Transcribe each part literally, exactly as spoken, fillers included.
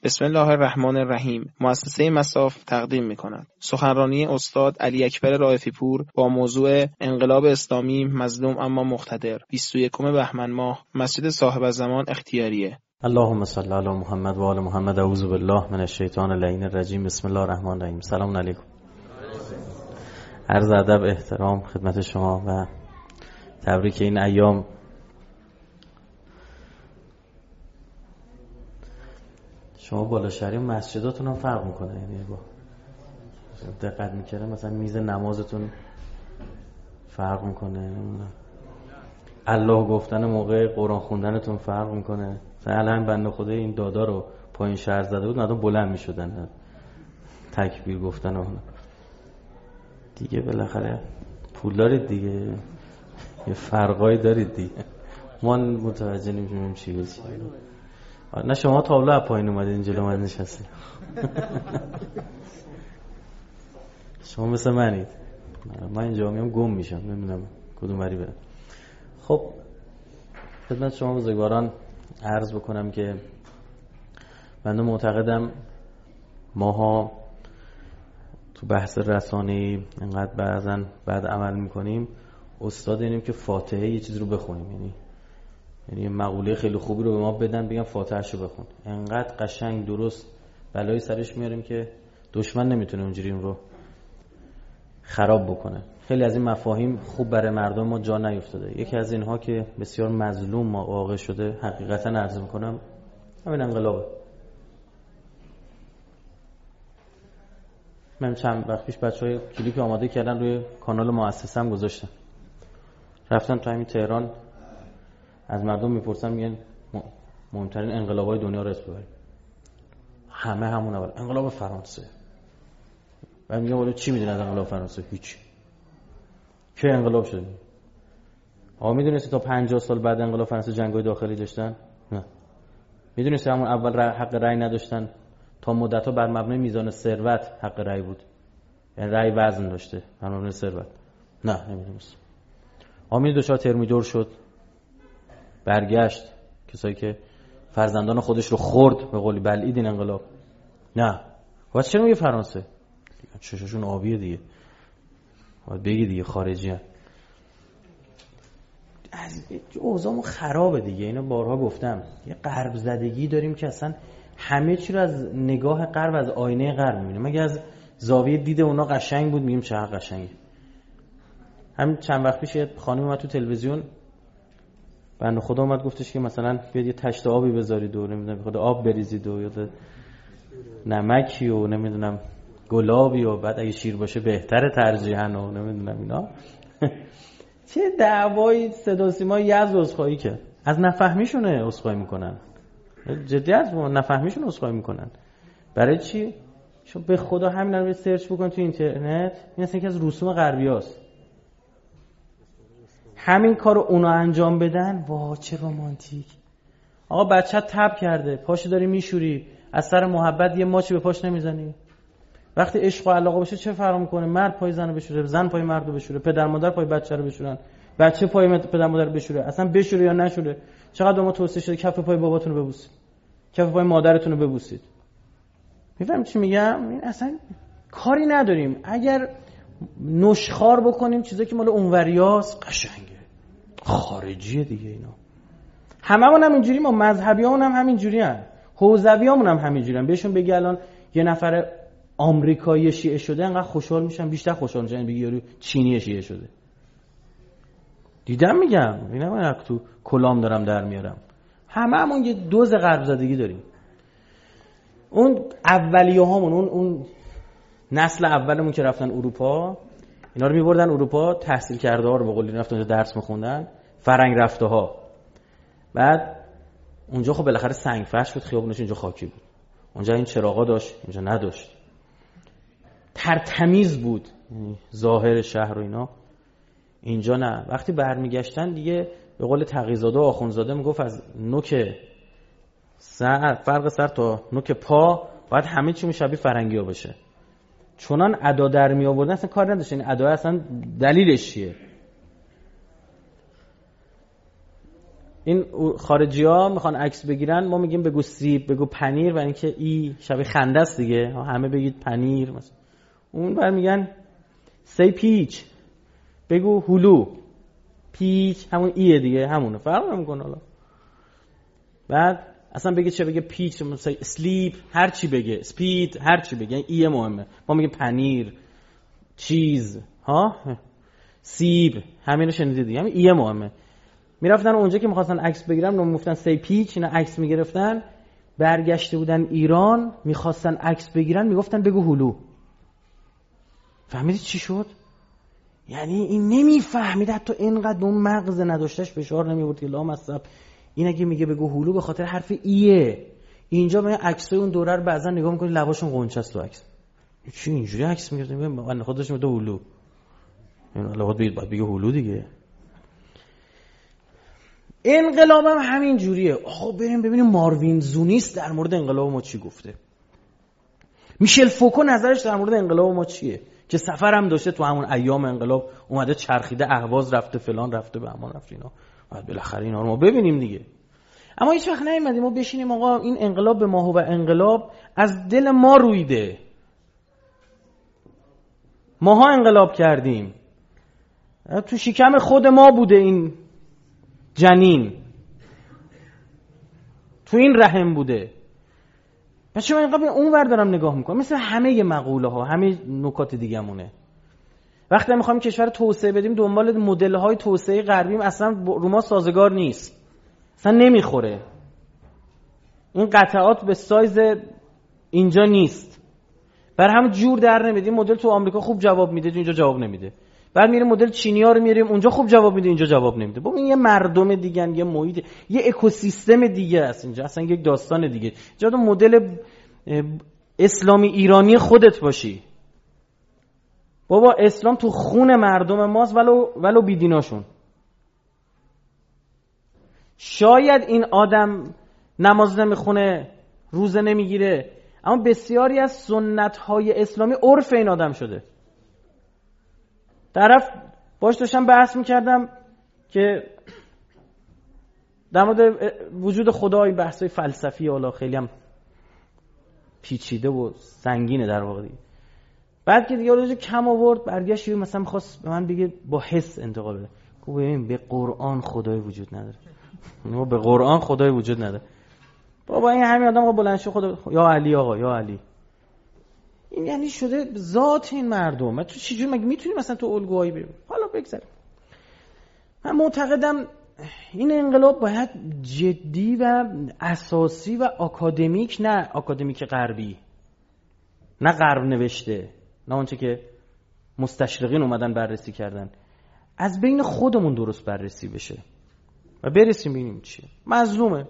بسم الله الرحمن الرحیم. مؤسسه مصاف تقدیم می‌کند سخنرانی استاد علی اکبر رائفی پور با موضوع انقلاب اسلامی مظلوم اما مقتدر، بیست و یکم بهمن ماه، مسجد صاحب الزمان اختیاریه. اللهم صل علی محمد و آل محمد. اعوذ بالله من الشیطان اللعین الرجیم. بسم الله الرحمن الرحیم. سلام علیکم. عرض ادب احترام خدمت شما و تبریک این ایام. شما بالا شهری مسجداتون هم فرق میکنه، یعنی با دقت میکردم مثلا میز نمازتون فرق میکنه، الله گفتن موقع قرآن خوندنتون فرق میکنه. مثلا الان بنده خدا این دادا رو پایین شهر زده بود، مردم بلند میشدن تکبیر گفتن و دیگه. بالاخره پول دارید دیگه، یه فرقایی دارید دیگه، ما متوجه نمیشیم چی به چی. نه شما تابلو از پایین اومدید این جلو من نشستید. شما مثل منید، من اینجا میام گم میشم، نمیدونم کدوم وری برم. خب خدمت شما بزرگواران عرض بکنم که من معتقدم ماها تو بحث رسانه‌ای انقدر بعضا بعد عمل میکنیم، استاد اینیم که فاتحه یه چیز رو بخونیم، یعنی یعنی مقوله خیلی خوبی رو به ما بدن بگم فاتحه‌شو بخون، انقدر قشنگ درست بلایی سرش میاریم که دشمن نمیتونه اونجوری اون رو خراب بکنه. خیلی از این مفاهیم خوب برای مردم ما جا نیفتاده. یکی از اینها که بسیار مظلوم ما واقع شده، حقیقتا عرض میکنم، همین انقلابه. من چند وقت پیش بچهای کلیپ آماده کردن روی کانال مؤسسه‌ام گذاشتن، رفتن تو همین تهران از مردم میپرسن، میگن مهمترین انقلاب‌های دنیا رو اسم ببرید. همه همون اول انقلاب فرانسه. بعد میگم ولی چی میدونید از انقلاب فرانسه؟ هیچ. کی انقلاب شد؟ آقا میدونستی تا پنجاه سال بعد انقلاب فرانسه جنگ‌های داخلی داشتن؟ نه. میدونستی همون اول حق رأی نداشتن، تا مدت‌ها بر مبنای میزان ثروت حق رأی بود، یعنی رأی وزن داشته بر مبنای ثروت؟ نه نمیدونست. آقا میدونی دچار ترمیدور شد، برگشت، کسایی که فرزندان خودش رو خورد به قولی بلعید این انقلاب. نه. واسه چرا میگه فرانسه؟ چشاشون آبیه دیگه، باید بگی دیگه خارجی هم. از اوضاعمون خرابه دیگه، اینو بارها گفتم. یه غرب زدگی داریم که اصلا همه چی رو از نگاه غرب، از آینه غرب میبینیم. مگه از زاویه دید اونا قشنگ بود میگیم چقدر قشنگه. همین چند وقت پیش یه خانم اومد تو تلویزیون، بنده خدا اومد گفتش که مثلا بیاد یه تشت آبی بذارید و نمیدونم بخواد آب بریزید و یا نمکی و نمیدونم گلابی و بعد اگه شیر باشه بهتره ترجیحاً و نمیدونم اینا. چه دعوای صدا و سیما یزد عذرخواهی کرد. از نفهمیشونه عذرخواهی میکنن، جدی از نفهمیشون عذرخواهی میکنن. برای چی؟ چون به خدا همین رو سرچ بکن تو اینترنت، این اصلا یکی از رسوم غربیاست. همین کارو اونا انجام بدن، وا چه رمانتیک. آقا بچه تب کرده، پاشو داری میشوری، از سر محبت یه ماچی به پاش نمیزنی؟ وقتی عشق و علاقه باشه چه فرق میکنه؟ مرد پای زن رو بشوره، زن پای مرد رو بشوره، پدر مادر پای بچه رو بشورن، بچه پای پدر مادر رو بشوره، اصلا بشوره یا نشوره. چقدر ما توصیه شده کف پای باباتون رو ببوسید، کف پای مادرتون رو ببوسید. میفهمید چی میگم؟ این اصلا کاری نداریم. اگر نشخوار بکنیم چیزایی که مال اونوریاست قشنگه، خارجیه دیگه. اینا هممون هم اینجوری، ما مذهبیامون هم همینجوریان، حوزویامون هم همینجوریان. بهشون بگی الان یه نفر آمریکایی شیعه شده انقدر خوشحال میشن، بیشتر خوشحال میشن بگی یارو چینی شیعه شده. دیدم میگم، اینا من تو کلام دارم در میارم. هممون یه دوز غرب زدگی داریم. اون اولیه‌هامون، اون اون نسل اولمون که رفتن اروپا، اینا رو میبردن اروپا، تحصیل کرده ها رو به قولی رفتن اونجا درس میخوندن، فرنگ رفته ها. بعد اونجا خب بالاخره سنگ فرش بود، خیابونش اینجا خاکی بود، اونجا این چراغا داشت، اینجا نداشت، ترتمیز بود ظاهر شهر و اینا. اینجا نه. وقتی برمیگشتن دیگه به قول تقی‌زاده و آخوندزاده میگفت از نوک سر، فرق سر تا نوک پا باید همه چی شبیه فرنگی‌ها باشه. چونان ادا در می آوردن اصلا کار نداشت. این ادا اصلا دلیلش چیه؟ این خارجی‌ها میخوان عکس بگیرن، ما میگیم بگو سیب، بگو پنیر و اینکه ای شبیه خنده است دیگه، همه بگید پنیر مثلا. اون بر میگن سی پیچ، بگو هلو. پیچ همون ایه دیگه، همونه، فرق نمیکنه. حالا بعد اصلا بگه چه، بگه پیچ، مثلا اسلیپ، هر چی بگه، اسپید، هر چی بگه، ایه مهمه. ما میگیم پنیر، چیز، ها، سیب، همین رو شنیدید دیگه، همین ایه مهمه. میرفتن اونجا که میخواستن عکس بگیرن، اونم میگفتن سی پیچ، اینا عکس میگرفتن. برگشته بودن ایران میخواستن عکس بگیرن، میگفتن بگو هلو. فهمیدید چی شد؟ یعنی این نمیفهمید، حتی اینقدر اون مغز نداشتش فشار نمیورد که لامصب این اگه میگه بگو هلو به خاطر حرف ایه. اینجا من عکسای اون دوره رو بعضا نگاه میکنی لباشون قنچه است تو عکس. چی اینجوری عکس میگیره؟ من خودش میگه هلو، این لابد بگید باید بگه هلو دیگه. انقلاب هم همین جوریه. آقا بریم ببینیم ماروین زونیست در مورد انقلاب ما چی گفته. میشل فوکو نظرش در مورد انقلاب ما چیه، که سفر هم داشته تو همون ایام انقلاب، اومده چرخیده، اهواز رفته، فلان رفته، به امان رفته. اینا بعد بالاخره اینا رو ما ببینیم دیگه. اما هیچ وقت نیومدیم ما بشینیم آقا این انقلاب به ما و انقلاب از دل ما رویده، ماها انقلاب کردیم، تو شکم خود ما بوده این جنین، تو این رحم بوده. بچه من اینقدر اون ور دارم نگاه میکنم، مثل همه مقوله ها، همه نکات دیگه مونه. وقتی میخوایم کشور توسعه بدیم دنبال مدل های توسعه غربیم، اصلا رو ما سازگار نیست، اصلا نمیخوره. این قطعات به سایز اینجا نیست، برای هم جور در نمیدیم. مدل تو آمریکا خوب جواب میده، اینجا جواب نمیده. بعد میریم مدل چینی‌ها رو میاریم، اونجا خوب جواب میده، اینجا جواب نمیده. ببین یه مردم دیگه، یه محیط، یه اکوسیستم دیگه است اینجا، اصلا یک داستان دیگه. جدا مدل اسلامی ایرانی خودت باشی. بابا اسلام تو خون مردم ماست، ولو ولو بیدیناشون. شاید این آدم نماز نمیخونه، روزه نمیگیره، اما بسیاری از سنت‌های اسلامی عرف این آدم شده. طرف باش داشتم بحث میکردم که در مورد وجود خدا، این بحثای فلسفی حالا خیلی هم پیچیده و سنگینه در واقع. بعد که دیگه روز کم آورد، برگشت مثلا می‌خواست به من بگه با حس انتقال بده. خب ببین به قرآن خدای وجود نداره. ما به قرآن خدای وجود نداره. بابا این همین آدم آقا بلند شو خدا، یا علی آقا، یا علی. این یعنی شده ذات این مردم. من تو چجوری مگه میتونی مثلا تو الگوهایی بریم؟ حالا بگذاریم. من معتقدم این انقلاب باید جدی و اساسی و آکادمیک، نه آکادمیک غربی، نه غرب نوشته، نه اونچه که مستشرقین اومدن بررسی کردن، از بین خودمون درست بررسی بشه و برسیم ببینیم چیه. مظلومه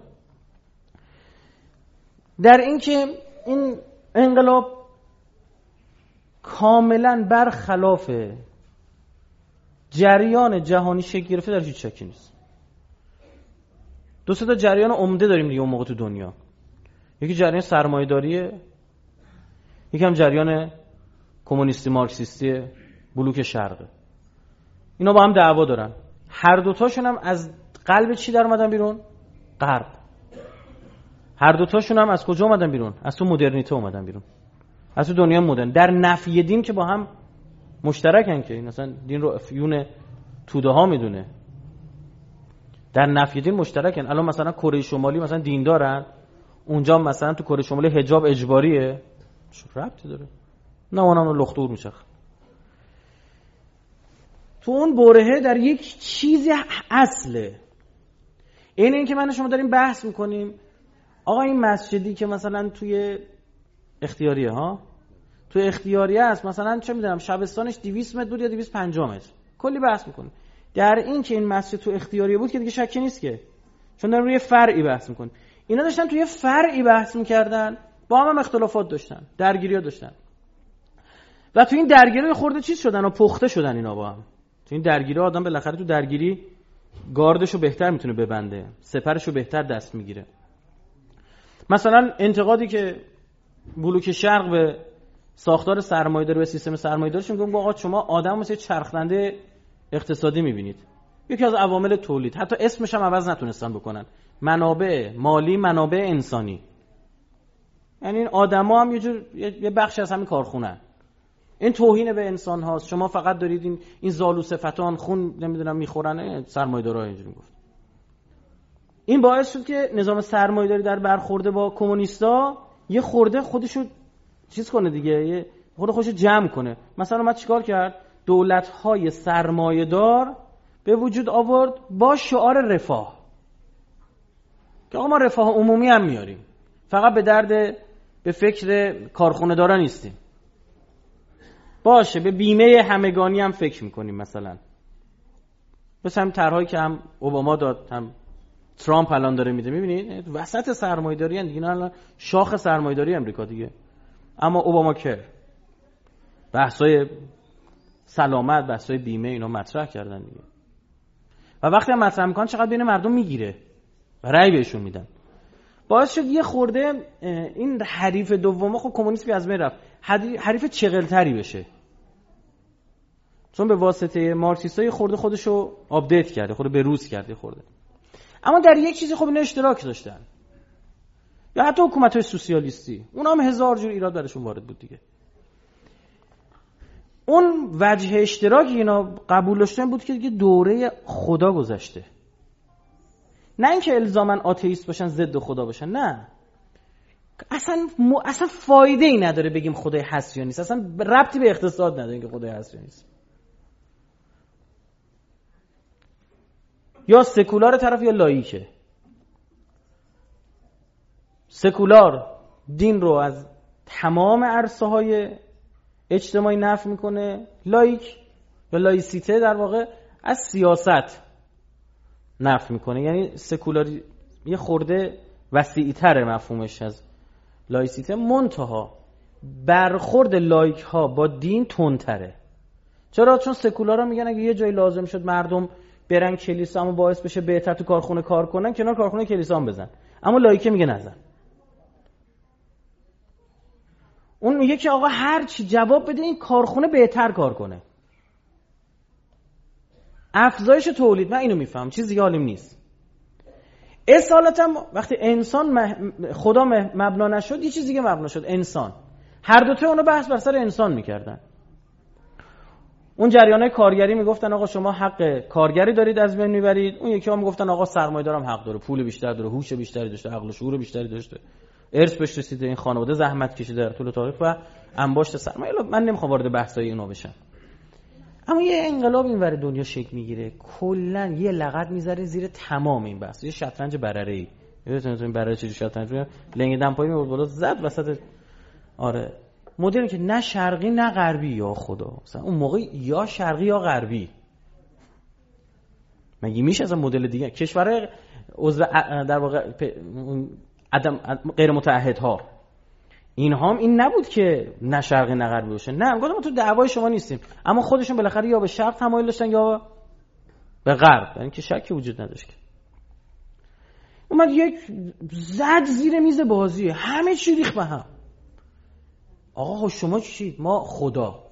در این که این انقلاب کاملا برخلاف جریان جهانی شکل گرفته، در هیچ شکی نیست. دو سه تا جریان عمده داریم دیگه اون موقع تو دنیا. یکی جریان سرمایه‌داریه، یکی هم جریان کمونیستی مارکسیستی بلوک شرقه. اینا با هم دعوا دارن. هر دوتاشون هم از قلب چی در اومدن بیرون؟ غرب. هر دوتاشون هم از کجا اومدن بیرون؟ از تو مدرنیته اومدن بیرون، از تو دنیا مدرن. در نفی دین که با هم مشترکن، که این اصلا دین رو افیون توده ها میدونه. در نفی دین مشترکن. الان مثلا کره شمالی مثلا دین دارن، اونجا مثلا تو کره شمالی حجاب اجباریه. چه ربطی داره؟ نه اونم لختور میشه. تو اون برهه در یک چیزی اصله. این این که من شما داریم بحث میکنیم آقا این مسجدی که مثلا توی اختیاریه ها، توی اختیاریه است، مثلا چه میدونم شبستانش دویست متر بود یا دویست و پنجاه متر، کلی بحث میکنیم. در این که این مسجد تو اختیاریه بود که دیگه شکی نیست، که چون دارن روی فرعی بحث میکنن. اینا داشتن توی فرعی بحث میکردن، با هم, هم اختلافات داشتن، درگیری‌ها داشتن، و تو این درگیری خورده چیز شدن و پخته شدن اینا با هم. تو این درگیری آدم بالاخره تو درگیری گاردشو بهتر میتونه ببنده، سپرشو بهتر دست میگیره. مثلا انتقادی که بلوک شرق به ساختار سرمایه‌داری و سیستم سرمایه‌داریش میگه آقا شما آدم مثل چرخنده اقتصادی میبینید. یکی از عوامل تولید، حتی اسمش هم عوض نتونستن بکنن، منابع مالی، منابع انسانی. یعنی این آدما هم یه جور یه بخش از همین کارخونه. این توهین به انسان هاست. شما فقط دارید این این زالو صفتان خون نمیدونم میخورن سرمایه‌دارا اینجوری گفت. این باعث شد که نظام سرمایه‌داری در برخورد با کمونیستا یه خورده خودشو چیز کنه دیگه، یه خورده خودشو جمع کنه. مثلا اومد چیکار کرد؟ دولت‌های سرمایه‌دار به وجود آورد با شعار رفاه، که آقا ما رفاه عمومی هم میاریم، فقط به درد به فکر کارخونه دارا نیستیم. باشه به بیمه همگانی هم فکر میکنیم. مثلا بس هم طرحایی که هم اوباما داد هم ترامپ الان داره میده، میبینید وسط سرمایه‌داری ان دیگه، نه الان شاخ سرمایه‌داری امریکا دیگه. اما اوباما کر بحثای سلامت، بحثای بیمه اینا مطرح کردن دیگه. و وقتی هم مطرح میکنن چقدر بین مردم میگیره و رأی بهشون میدن. باعث شد یه خورده این حریف دومه، خب کمونیسم از بین رفت، حریف چغلتری بشه، چون به واسطه مارکسیستای خورده خودشو آپدیت کرده، خورده به روز کرده خورده. اما در یک چیزی خب اینا اشتراک داشتن، یا حتی حکومت‌های سوسیالیستی، اونا هم هزار جور ایراد براشون وارد بود دیگه. اون وجه اشتراکی اینا قبول داشتن بود که دیگه دوره خدا گذشته. نه اینکه الزاماً آتئیست باشن، ضد خدا باشن، نه. اصلا م... اصلا فایده ای نداره بگیم خدای هست یا نیست، اصلا ربطی به اقتصاد نداره که خدای هست یا نیست. یا سکولار طرف یا لاییکه. سکولار دین رو از تمام عرصه‌های اجتماعی نفی میکنه، لایک یا لایسیته در واقع از سیاست نفی میکنه. یعنی سکولاری یه خورده وسیع‌تره مفهومش از لایسیته، منتها برخورد لایک ها با دین تندتره. چرا؟ چون سکولارا میگن اگه یه جایی لازم شد مردم برن کلیسا اما باعث بشه بهتر تو کارخونه کار کنن، کنار کارخونه کلیسا هم بزن. اما لایکه میگه نزن. اون میگه که آقا هر چی جواب بده این کارخونه بهتر کار کنه. افزایش تولید، من اینو میفهم، چیز دیگه حالیم نیست. اصالتا وقتی انسان خدا مبنا نشد، یه چیز دیگه مبنا شد، انسان. هر دو تا اونو بحث بر سر انسان میکردن. اون جریانای کارگری میگفتن آقا شما حق کارگری دارید از بین میبرید، اون یکی ها میگفتن آقا سرمایه‌دارم حق داره، پول بیشتر داره، هوش بیشتری داشته، عقل و شعور بیشتری داشته، ارث بهش رسیده، این خانواده زحمت کشیده در طول تاریخ و انباشت سرمایه. من نمیخوام وارد بحثای اینا بشم. اما یه انقلاب اینور دنیا شکل میگیره، کلا یه لغت میذاره زیر تمام این بحث. یه شطرنج برره‌ای، یادتونه این برره چه شطرنج لنگ دمپایی میورد بالا زد وسط. آره مدلی که نه شرقی نه غربی، یا خدا، مثلا اون موقع یا شرقی یا غربی. مگه میشه اصلا مدل دیگه؟ کشورهای عضو در واقع عدم غیر متعهدها، اینها هم این نبود که نه شرقی نه غربی باشه. نه، گفتم ما تو دعوای شما نیستیم، اما خودشون بالاخره یا به شرق تمایل داشتن یا به غرب، یعنی که شکی وجود نداشت. که اومد یک زد زیر میز بازی، همه چی ریخت به هم. آقا شما چی؟ ما خدا.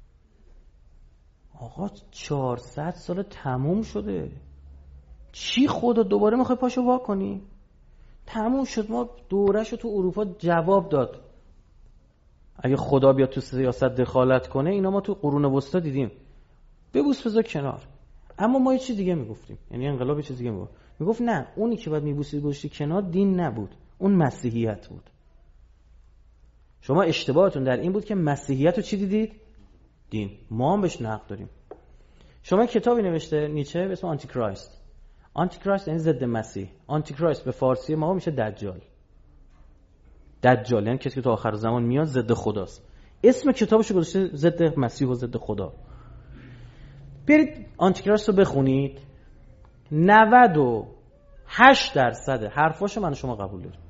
آقا چهارصد سال تموم شده، چی خدا دوباره میخوای پاشو وا کنی؟ تموم شد. ما دورهشو تو اروپا جواب داد. اگه خدا بیاد تو سیاست دخالت کنه، اینا ما تو قرون وسطا دیدیم، ببوس بذار کنار. اما ما یه چیز دیگه میگفتیم، یعنی انقلاب یه چیز دیگه میگفت. میگفت نه، اونی که باید میبوسید گوشتی کنار دین نبود، اون مسیحیت بود. شما اشتباهتون در این بود که مسیحیت رو چی دیدید؟ دین. ما هم بهش نقد داریم. شما کتابی نوشته نیچه به اسم آنتی کرایست. آنتی کرایست یعنی ضد مسیح. آنتی کرایست به فارسی ما میشه دجال. دجال یعنی کسی که تا آخر زمان میاد ضد خداست. اسم کتابشو گذاشته ضد مسیح و ضد خدا. برید آنتی کرایست رو بخونید، نود و هشت درصد حرفاشو من و شما قبول داریم.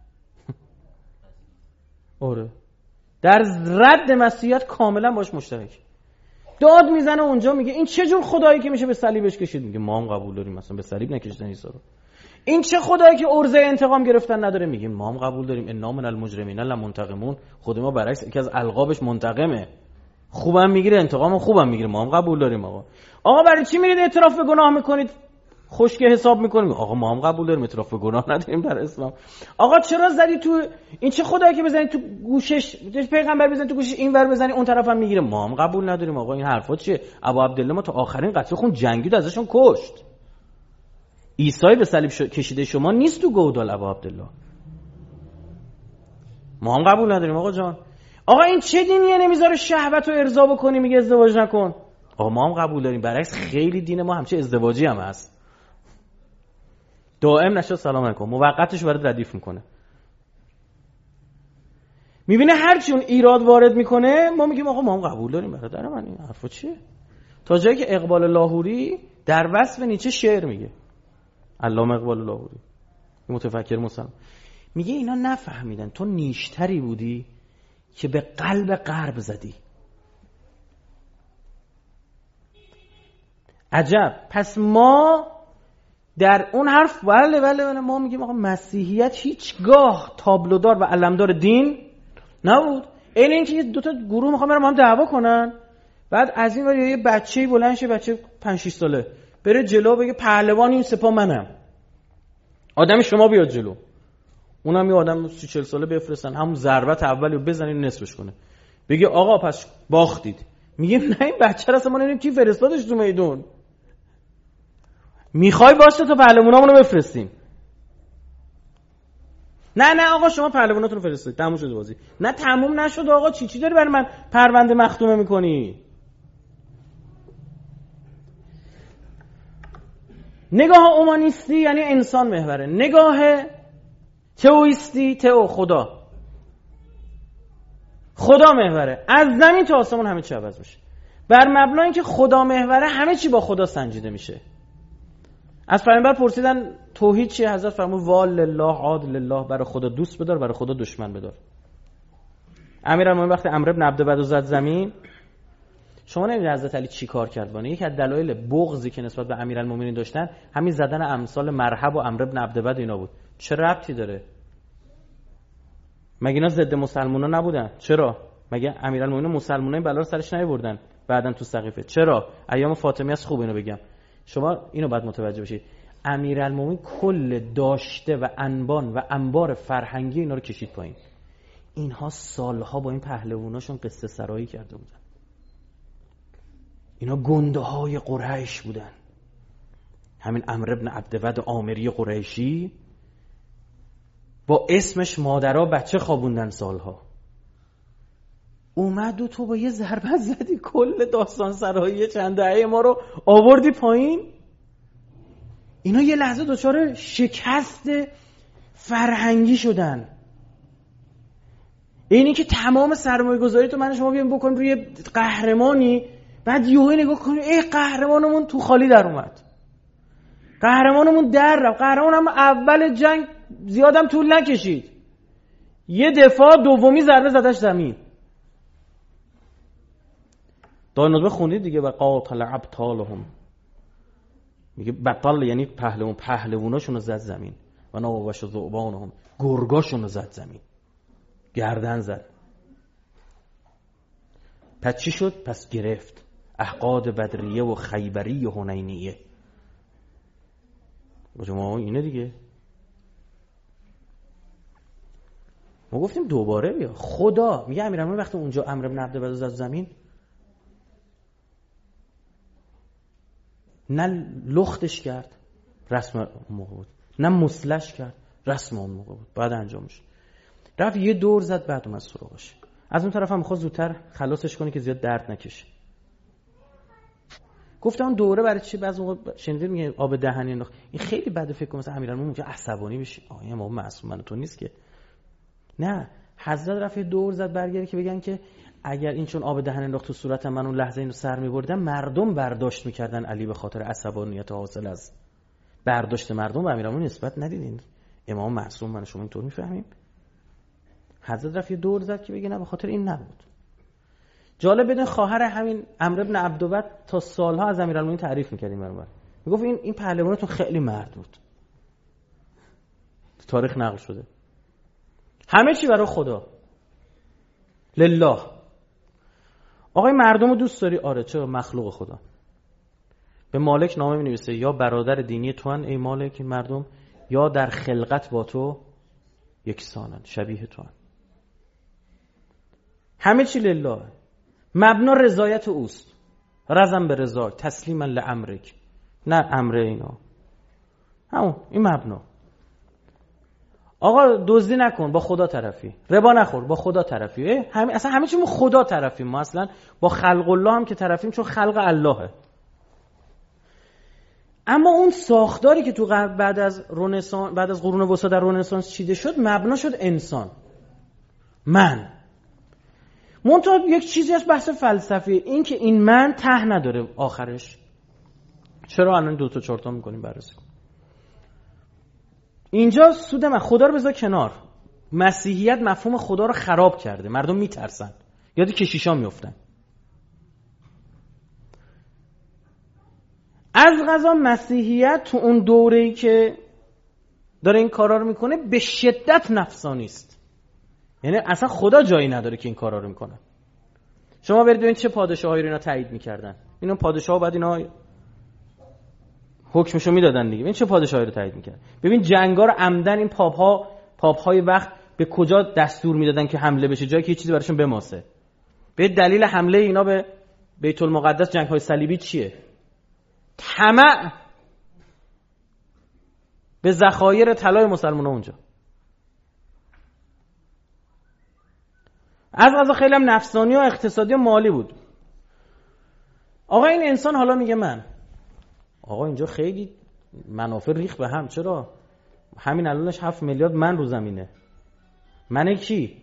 آره، در رد مسیحیت کاملا باش مشترک. داد میزنه اونجا، میگه این چه جور خدایی که میشه به صلیبش کشید؟ میگه ما هم قبول داریم، مثلا به صلیب نکشیدن عیسی رو. این چه خدایی که ارزه انتقام گرفتن نداره؟ میگه ما هم قبول داریم، انا من المجرمین لمنتقمون. خود ما برعکس یکی از القابش منتقمه، خوبم میگیره، انتقام خوبم میگیره، ما هم قبول داریم. آقا آقا برای چی میرید اعتراف به گناه میکنید خشک حساب میکنیم؟ آقا ما هم قبول داریم، اعتراف به گناه نداریم در اسلام. آقا چرا زدی تو این؟ چه خدایی که بزنی تو گوشش، پیغمبر بزنی تو گوشش اینور بزنی اون طرفم میگیره؟ ما هم قبول نداریم. آقا این حرفا چیه؟ ابو عبدالله ما تا آخرین قطره خون جنگید، ازشون کشت. عیسی به صلیب کشیده شما نیست تو گودال ابو عبدالله. ما هم قبول نداریم. آقا جان آقا این چه دینیه نمیذاره شهوت رو ارضا بکنی، میگه ازدواج نکن؟ آقا ما هم قبول داریم. برعکس خیلی دین ما همچه ازدواجی هم هست. دائم نشه سلام علیکم، موقتش رو برات ردیف میکنه. میبینه هر چی اون ایراد وارد میکنه ما میگیم آقا ما هم قبول داریم. برادر من این حرفا چیه؟ تا جایی که اقبال لاهوری در وصف نیچه شعر میگه، علامه اقبال لاهوری متفکر مسلمان، میگه اینا نفهمیدن تو نیشتری بودی که به قلب غرب زدی. عجب. پس ما در اون حرف بله بله بله ما میگیم آقا مسیحیت هیچگاه تابلودار و علمدار دین نبود. این اینکه یه دو تا گروه میخوام برام هم دعوا کنن، بعد از این ور یه بچه‌ای بلند شه، بچه پنج شش ساله بره جلو بگه پهلوان این سپاه منم، آدم شما بیاد جلو، اونم یه آدم سی چهل ساله بفرستن همون ضربت اولی رو بزنین نصفش کنه، بگه آقا پس باختید. میگیم نه این بچه را اصلا ما نمیدونیم کی فرستادش تو میدون، میخوای باشه تا پهلوانامونو بفرستیم. نه نه آقا شما پهلواناتون رو فرستادید تموم شد بازی. نه تموم نشد آقا، چی چی داری برای من پرونده مختومه میکنی؟ نگاه اومانیستی یعنی انسان محوره، نگاه تئویستی تئو خدا خدا محوره. از زمین تا آسمون همه چی عوض میشه. بر مبنای اینکه خدا محوره همه چی با خدا سنجیده میشه. از پیامبر پرسیدن توحید چیه؟ حضرت فرمود وال لله عاد لله، برای خدا دوست بدار برای خدا دشمن بدار. امیرالمومنین وقتی عمرو بن عبدبد زد زمین، شما نمیدونید حضرت علی چی کار کرد بانه؟ یکی از دلایل بغضی که نسبت به امیرالمومنین داشتن همین زدن امثال مرحب و عمرو بن عبدبد اینا بود. چه ربطی داره؟ مگه اینا ضد مسلمونا نبودن؟ چرا؟ مگه امیرالمومنین مسلمانای بلا رو سرش نیاوردن بعدن تو سقیفه؟ چرا؟ ایام فاطمی است خوب اینو بگم. شما اینو باید متوجه بشید، امیرالمومنین کل داشته و انبان و انبار فرهنگی اینا رو کشید پایین. اینها سالها با این پهلواناشون قصه سرایی کرده بودن. اینا گنده های قریش بودن. همین عمرو بن عبدود عامری قریشی با اسمش مادرها بچه خوابوندن سالها. اومد و تو با یه ضربت زدی کل داستان سرایی چند دهه ما رو آوردی پایین. اینا یه لحظه دچار شکست فرهنگی شدن. اینی که تمام سرمایه گذاری تو من شما بیایم بکنیم روی قهرمانی، بعد یهو نگاه کنیم ای قهرمانمون تو خالی در اومد، قهرمانمون در رفت. قهرمان هم اول جنگ زیادم طول نکشید، یه دفاع دومی ضربه زدش زمین. دانوبه خوندید دیگه و قاتل ابطالهم، میگه بطل یعنی پهلوان، پهلواناشون رو زد زمین. و ناوش ذوبانهم، گرگاشون رو زد زمین، گردن زد. پس چی شد؟ پس گرفت احقاد بدریه و خیبری و حنینیه. ما اینه دیگه. ما گفتیم دوباره بیا خدا میگه امیرالمومنین وقتی اونجا عمرو بن عبدبد زد زمین، نه لختش کرد رسم اون موقع بود، نه مسلش کرد رسم اون موقع بود، بعد انجام شد. رفت یه دور زد بعد اومد سراغش. از اون طرف هم میخواد زودتر خلاصش کنه که زیاد درد نکشه. گفتم دوره برای چی؟ بعضی موقع شنیدید میگه آب دهنی انداخت. این خیلی بده. فکر کنم مثلا امیرالمومنین که عصبانی بشه آیا ما معصوم من تو نیست که. نه حضرت رفت دور زد برگردی که بگن که اگر این چون آب دهن انداخت تو صورت من اون لحظه اینو سر می‌بردن، مردم برداشت می‌کردن علی به خاطر عصبانیت حاصل از برداشت مردم به امیرالمومنین نسبت ندیدین. امام معصوم من شما اینطور می‌فهمیم. حضرت رفت دور زد که بگه نه به خاطر این نبود. جالب بدون خواهر همین عمرو بن عبدود تا سالها از امیرالمومنین تعریف می‌کردیم برابر. میگفت این این پهلوانتون خیلی مرد بود. تو تاریخ نقل شده. همه چی برای خدا. لله. آقای مردم رو دوست داری؟ آره. چرا؟ مخلوق خدا. به مالک نامه می‌نویسه یا برادر دینی تو هن ای مالک مردم، یا در خلقت با تو یکسانن، شبیه تو هن. همه چی لله. مبنا رضایت اوست. رضا به رضا، تسلیما لامرک، نه امر اینا. همون این مبنا. آقا دزدی نکن، با خدا طرفی. ربا نخور، با خدا طرفی. همین اصلا همه چی با خدا طرفیم. ما اصلا با خلق الله هم که طرفیم، چون خلق اللهه. اما اون ساختاری که تو بعد از رنسانس، بعد از قرون وسطا در رنسانس چیده شد، مبنا شد انسان، من. منتها یک چیزی از بحث فلسفی، این که این من ته نداره آخرش. چرا الان دو تا چهار تا می‌کنیم بررسی کنیم؟ اینجا سود من خدا رو بذار کنار. مسیحیت مفهوم خدا رو خراب کرده. مردم میترسن، یاد کشیشا میافتن. از قضا مسیحیت تو اون دوره‌ای که داره این کارا رو میکنه به شدت نفسانی است. یعنی اصلا خدا جایی نداره که این کارا رو میکنه. شما برید ببینید چه پادشاهایی رو اینا تایید میکردن. اینا پادشاها بعد اینا حکمشو میدادن دیگه. ببین چه پادشاهایی رو تایید میکرد. ببین جنگا رو عمدن این پاپ‌ها پاپ‌های وقت به کجا دستور میدادن که حمله بشه، جایی که یه چیزی براشون بماسه. به دلیل حمله اینا به بیت المقدس، جنگ‌های صلیبی چیه؟ طمع به ذخایر طلای مسلمان‌ها اونجا. از قضا خیلی هم نفسانی و اقتصادی و مالی بود. آقا این انسان حالا میگه من. آقا اینجا خیلی منافع ریخ به هم. چرا؟ همین الانش هفت میلیارد من رو زمینه. من کی؟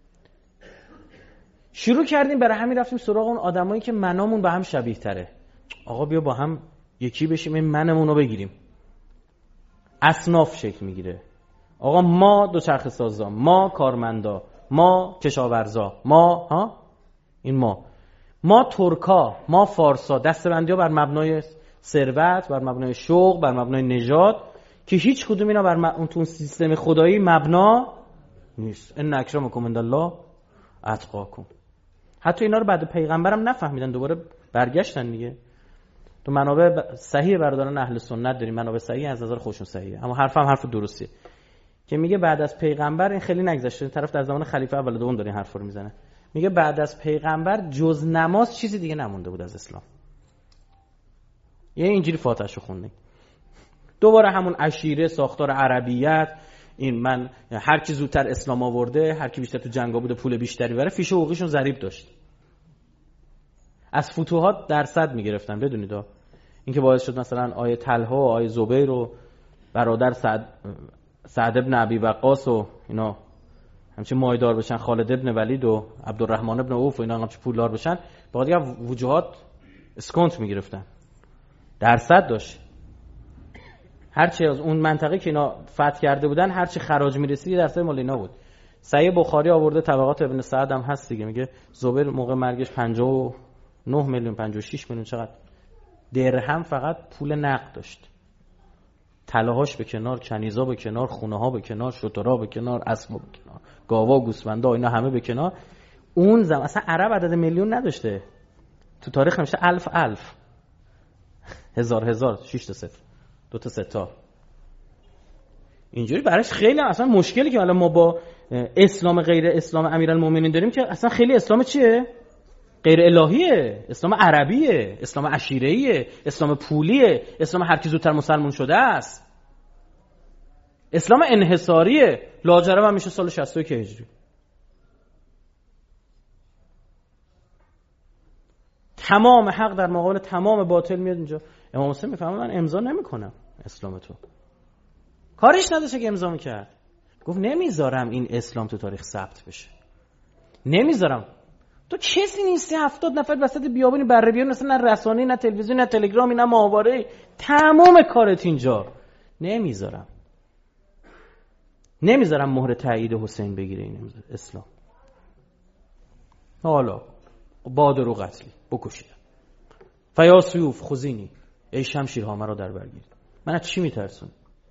شروع کردیم برای همین رفتیم سراغ اون آدمایی که منامون به هم شبیه تره. آقا بیا با هم یکی بشیم، این منمون رو بگیریم. اصناف شکل میگیره. آقا ما دوچرخه سازا، ما کارمندا، ما کشاورزا، ما ها این ما ما ترکا، ما فارسا، دسته‌بندی‌ها بر مبنای ثروت، بر مبنای شوق، بر مبنای نژاد، که هیچ کدوم اینا بر م... اون تو سیستم خدایی مبنا نیست. ان اکرمکم عندالله اتقاکم. حتی اینا رو بعد پیغمبرم نفهمیدن، دوباره برگشتن دیگه. تو منابع صحیح برادران اهل سنت داریم، منابع صحیح از نظر خودشون صحیحه، اما حرفم حرف درستیه که میگه بعد از پیغمبر، این خیلی نگذشته، طرف در زمان خلیفه اول دوم داره این حرفا رو میزنه، میگه بعد از پیغمبر جز نماز چیزی دیگه نمونده بود از اسلام. یه اینجوری فاتحه‌شو خوندیم. دوباره همون عشیره، ساختار عربیت، این من هر کی زودتر اسلام آورده، هر کی بیشتر تو جنگا بوده پول بیشتری بره، فیش حقوقیشون ضریب داشت. از فتوحات درصد میگرفتن. بدونید این که باعث شد مثلا آیه طلحه و آیه زبیر و برادر سعد سعد ابن ابی وقاص و اینا همچین مایدار بشن، خالد ابن ولید و عبدالرحمن ابن عوف و اینا همچین پولدار بشن، بعد دیگه وجوهات اسکانت میگرفتن. درصد داشت. هرچی از اون منطقه که اینا فتح کرده بودن، هرچی خراج میرسید یه درصد مال اینا بود. صحیح بخاری آورده، طبقات ابن سعد هم هست دیگه، میگه زبیر موقع مرگش پنجاه و نه میلیون، پنجاه و شش میلیون چقدر درهم فقط پول نقد داشت. طلاهاش به کنار، کنیزا به کنار، خونه ها به کنار، شترا به کنار، اسبا به کنار، گاوا، گوسفندا، اینا همه به کنار. اون زمان اصلا عرب عدد میلیون نداشته. تو تاریخ نمیشه الف الف، هزار هزار، شش تا صفر، دو تا سه تا. اینجوری براش خیلی اصلا مشکلی که الان ما با اسلام غیر اسلام امیرالمومنین داریم که اصلا خیلی اسلام چیه؟ غیر الهیه، اسلام عربیه، اسلام عشیره‌ایه، اسلام پولیه، اسلام هر کی زودتر مسلمان شده است، اسلام انحصاریه. لاجرم هم میشه سال شصت و یک هجری. تمام حق در مقابل تمام باطل میاد اینجا. امام حسین میفهمه من امضا نمیکنم اسلام تو. کارش نداشته که امضا میکرد. گفت نمیذارم این اسلام تو تاریخ ثبت بشه. نمیذارم. تو کسی نیستی هفتاد نفر وسط بیابونی بره بیان، مثلا نه رسانه‌ای، نه تلویزیون، نه تلگرامی، نه ماهواره، تمام کارت اینجا. نمیذارم. نمیذارم مهر تایید حسین بگیره این اسلام. حالا بادر و قتلی بکشید. فیا سیوف خزینی، ای شمشیرها مرا در برگیرید. من از چی میترسون؟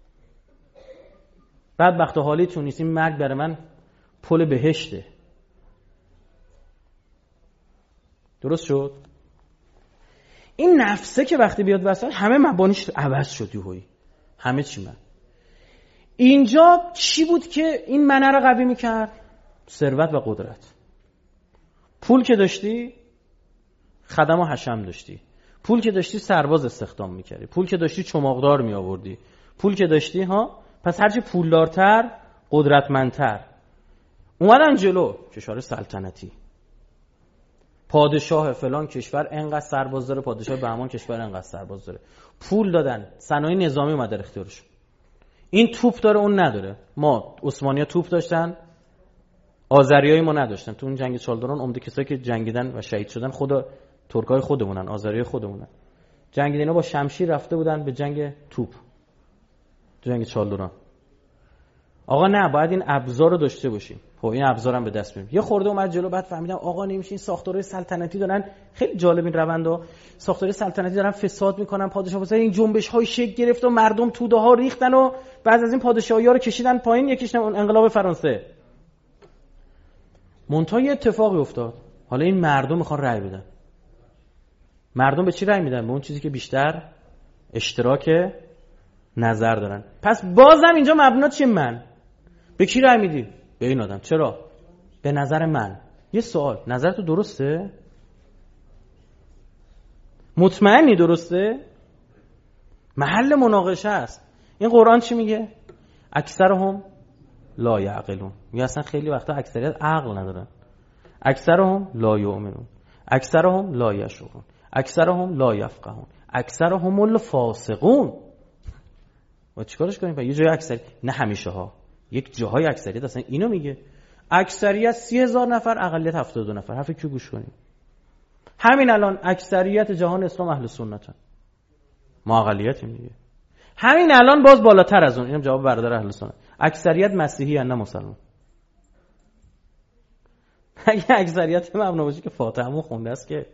بعد وقت حالیتون نیست، این مرگ برای من پل بهشته. درست شد؟ این نفسه که وقتی بیاد وسط همه مبانیش عوض شد یهویی، همه چی من. اینجا چی بود که این منه رو قوی میکرد؟ ثروت و قدرت. پول که داشتی خدم و حشم داشتی، پول که داشتی سرباز استخدام میکردی، پول که داشتی چماقدار میآوردی، پول که داشتی ها. پس هرچی پولدارتر قدرتمندتر. اومدن جلو کشور سلطنتی، پادشاه فلان کشور انقدر سرباز داره، پادشاه بهمان کشور انقدر سرباز داره، پول دادن، صنایع نظامی اومد در اختیارشون. این توپ داره اون نداره. ما عثمانی‌ها توپ داشتن، آذریای ما نداشتن. تو اون جنگ چالدوران عمده کسایی که جنگیدن و شهید شدن خود ترکای خودمونن، آذریای خودمونن. جنگیدن اینا با شمشیر رفته بودن به جنگ توپ، جنگ چالدوران. آقا نه، باید این ابزار رو داشته باشیم. خب این ابزار هم به دست میاریم. یه خورده اومد جلو، بعد فهمیدم آقا نمیشه، این ساختارهای سلطنتی دارن، خیلی جالب این روندها، ساختارهای سلطنتی دارن فساد میکنن، پادشاه واسه این جنبش‌های شکل گرفت و مردم توده ها ریختن و بعد از این پادشاهی‌ها رو کشیدن پایین، یکیش انقلاب فرانسه. منتهی اتفاقی افتاد. حالا این مردم میخوان رأی بدن. مردم به چی رأی میدن؟ به اون چیزی که بیشتر اشتراک نظر دارن. پس بازم اینجا مبنا چیه؟ من. به کی رأی میدی؟ به این آدم. چرا؟ به نظر من. یه سوال، نظر تو درسته؟ مطمئنی درسته؟ محل مناقشه است. این قرآن چی میگه؟ اکثرهم لا یعقلون. میگه اصلا خیلی وقتا اکثریت عقل ندارن. اکثرهم لا یؤمنون، اکثرهم لا یشعرون، اکثرهم لا یفقهون، اکثرهم الفاسقون. و چیکارش کنیم؟ یه جای اکثر، نه همیشه ها، یک جاهای اکثریت اصلا اینو میگه. اکثریت سی هزار نفر، اقلیت هفتاد و دو نفر. حرف کیو گوش کنیم؟ همین الان اکثریت جهان اسلام اهل سنتن، ما اقلیتیم دیگه. همین الان باز بالاتر از اون، اینم جواب برادر اهل سنت، اکثریت مسیحی ان نه مسلمان. اگه اکثریت مبنا باشه که فاتحه‌مون خونده است که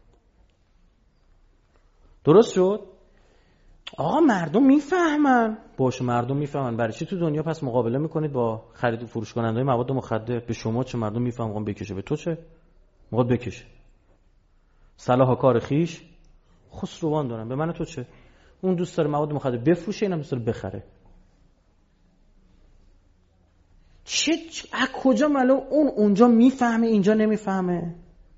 درست شد. آقا مردم میفهمن. باشه مردم میفهمن. برای چی تو دنیا پس مقابله میکنید با خرید و فروش کنندهای مواد مخدر؟ به شما چه؟ مردم میفهمن بکشه. به تو چه؟ میخواد بکشه. صلاح کار خیش خسروان دارن. به من تو چه؟ اون دوست داره مواد مخدر بفروشه، اینم دوست داره بخره. چه از کجا معلوم اون اونجا میفهمه اینجا نمیفهمه؟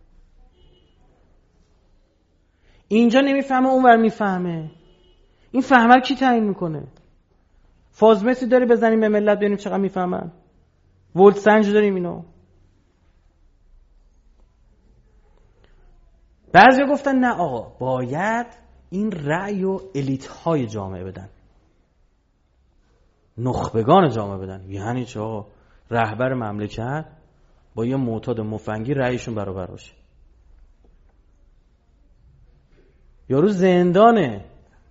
اینجا نمیفهمه اونور میفهمه. این فهمه کی تعیین میکنه؟ فازمسی داری بزنیم به ملت ببینیم چقدر میفهمن؟ ولت سنج داریم اینو؟ بعضیا گفتن نه آقا، باید این رأی و الیت های جامعه بدن، نخبگان جامعه بدن. یعنی چه آقا؟ رهبر مملکت با یه معتاد مفنگی رأیشون برابر باشه. یارو زندانه،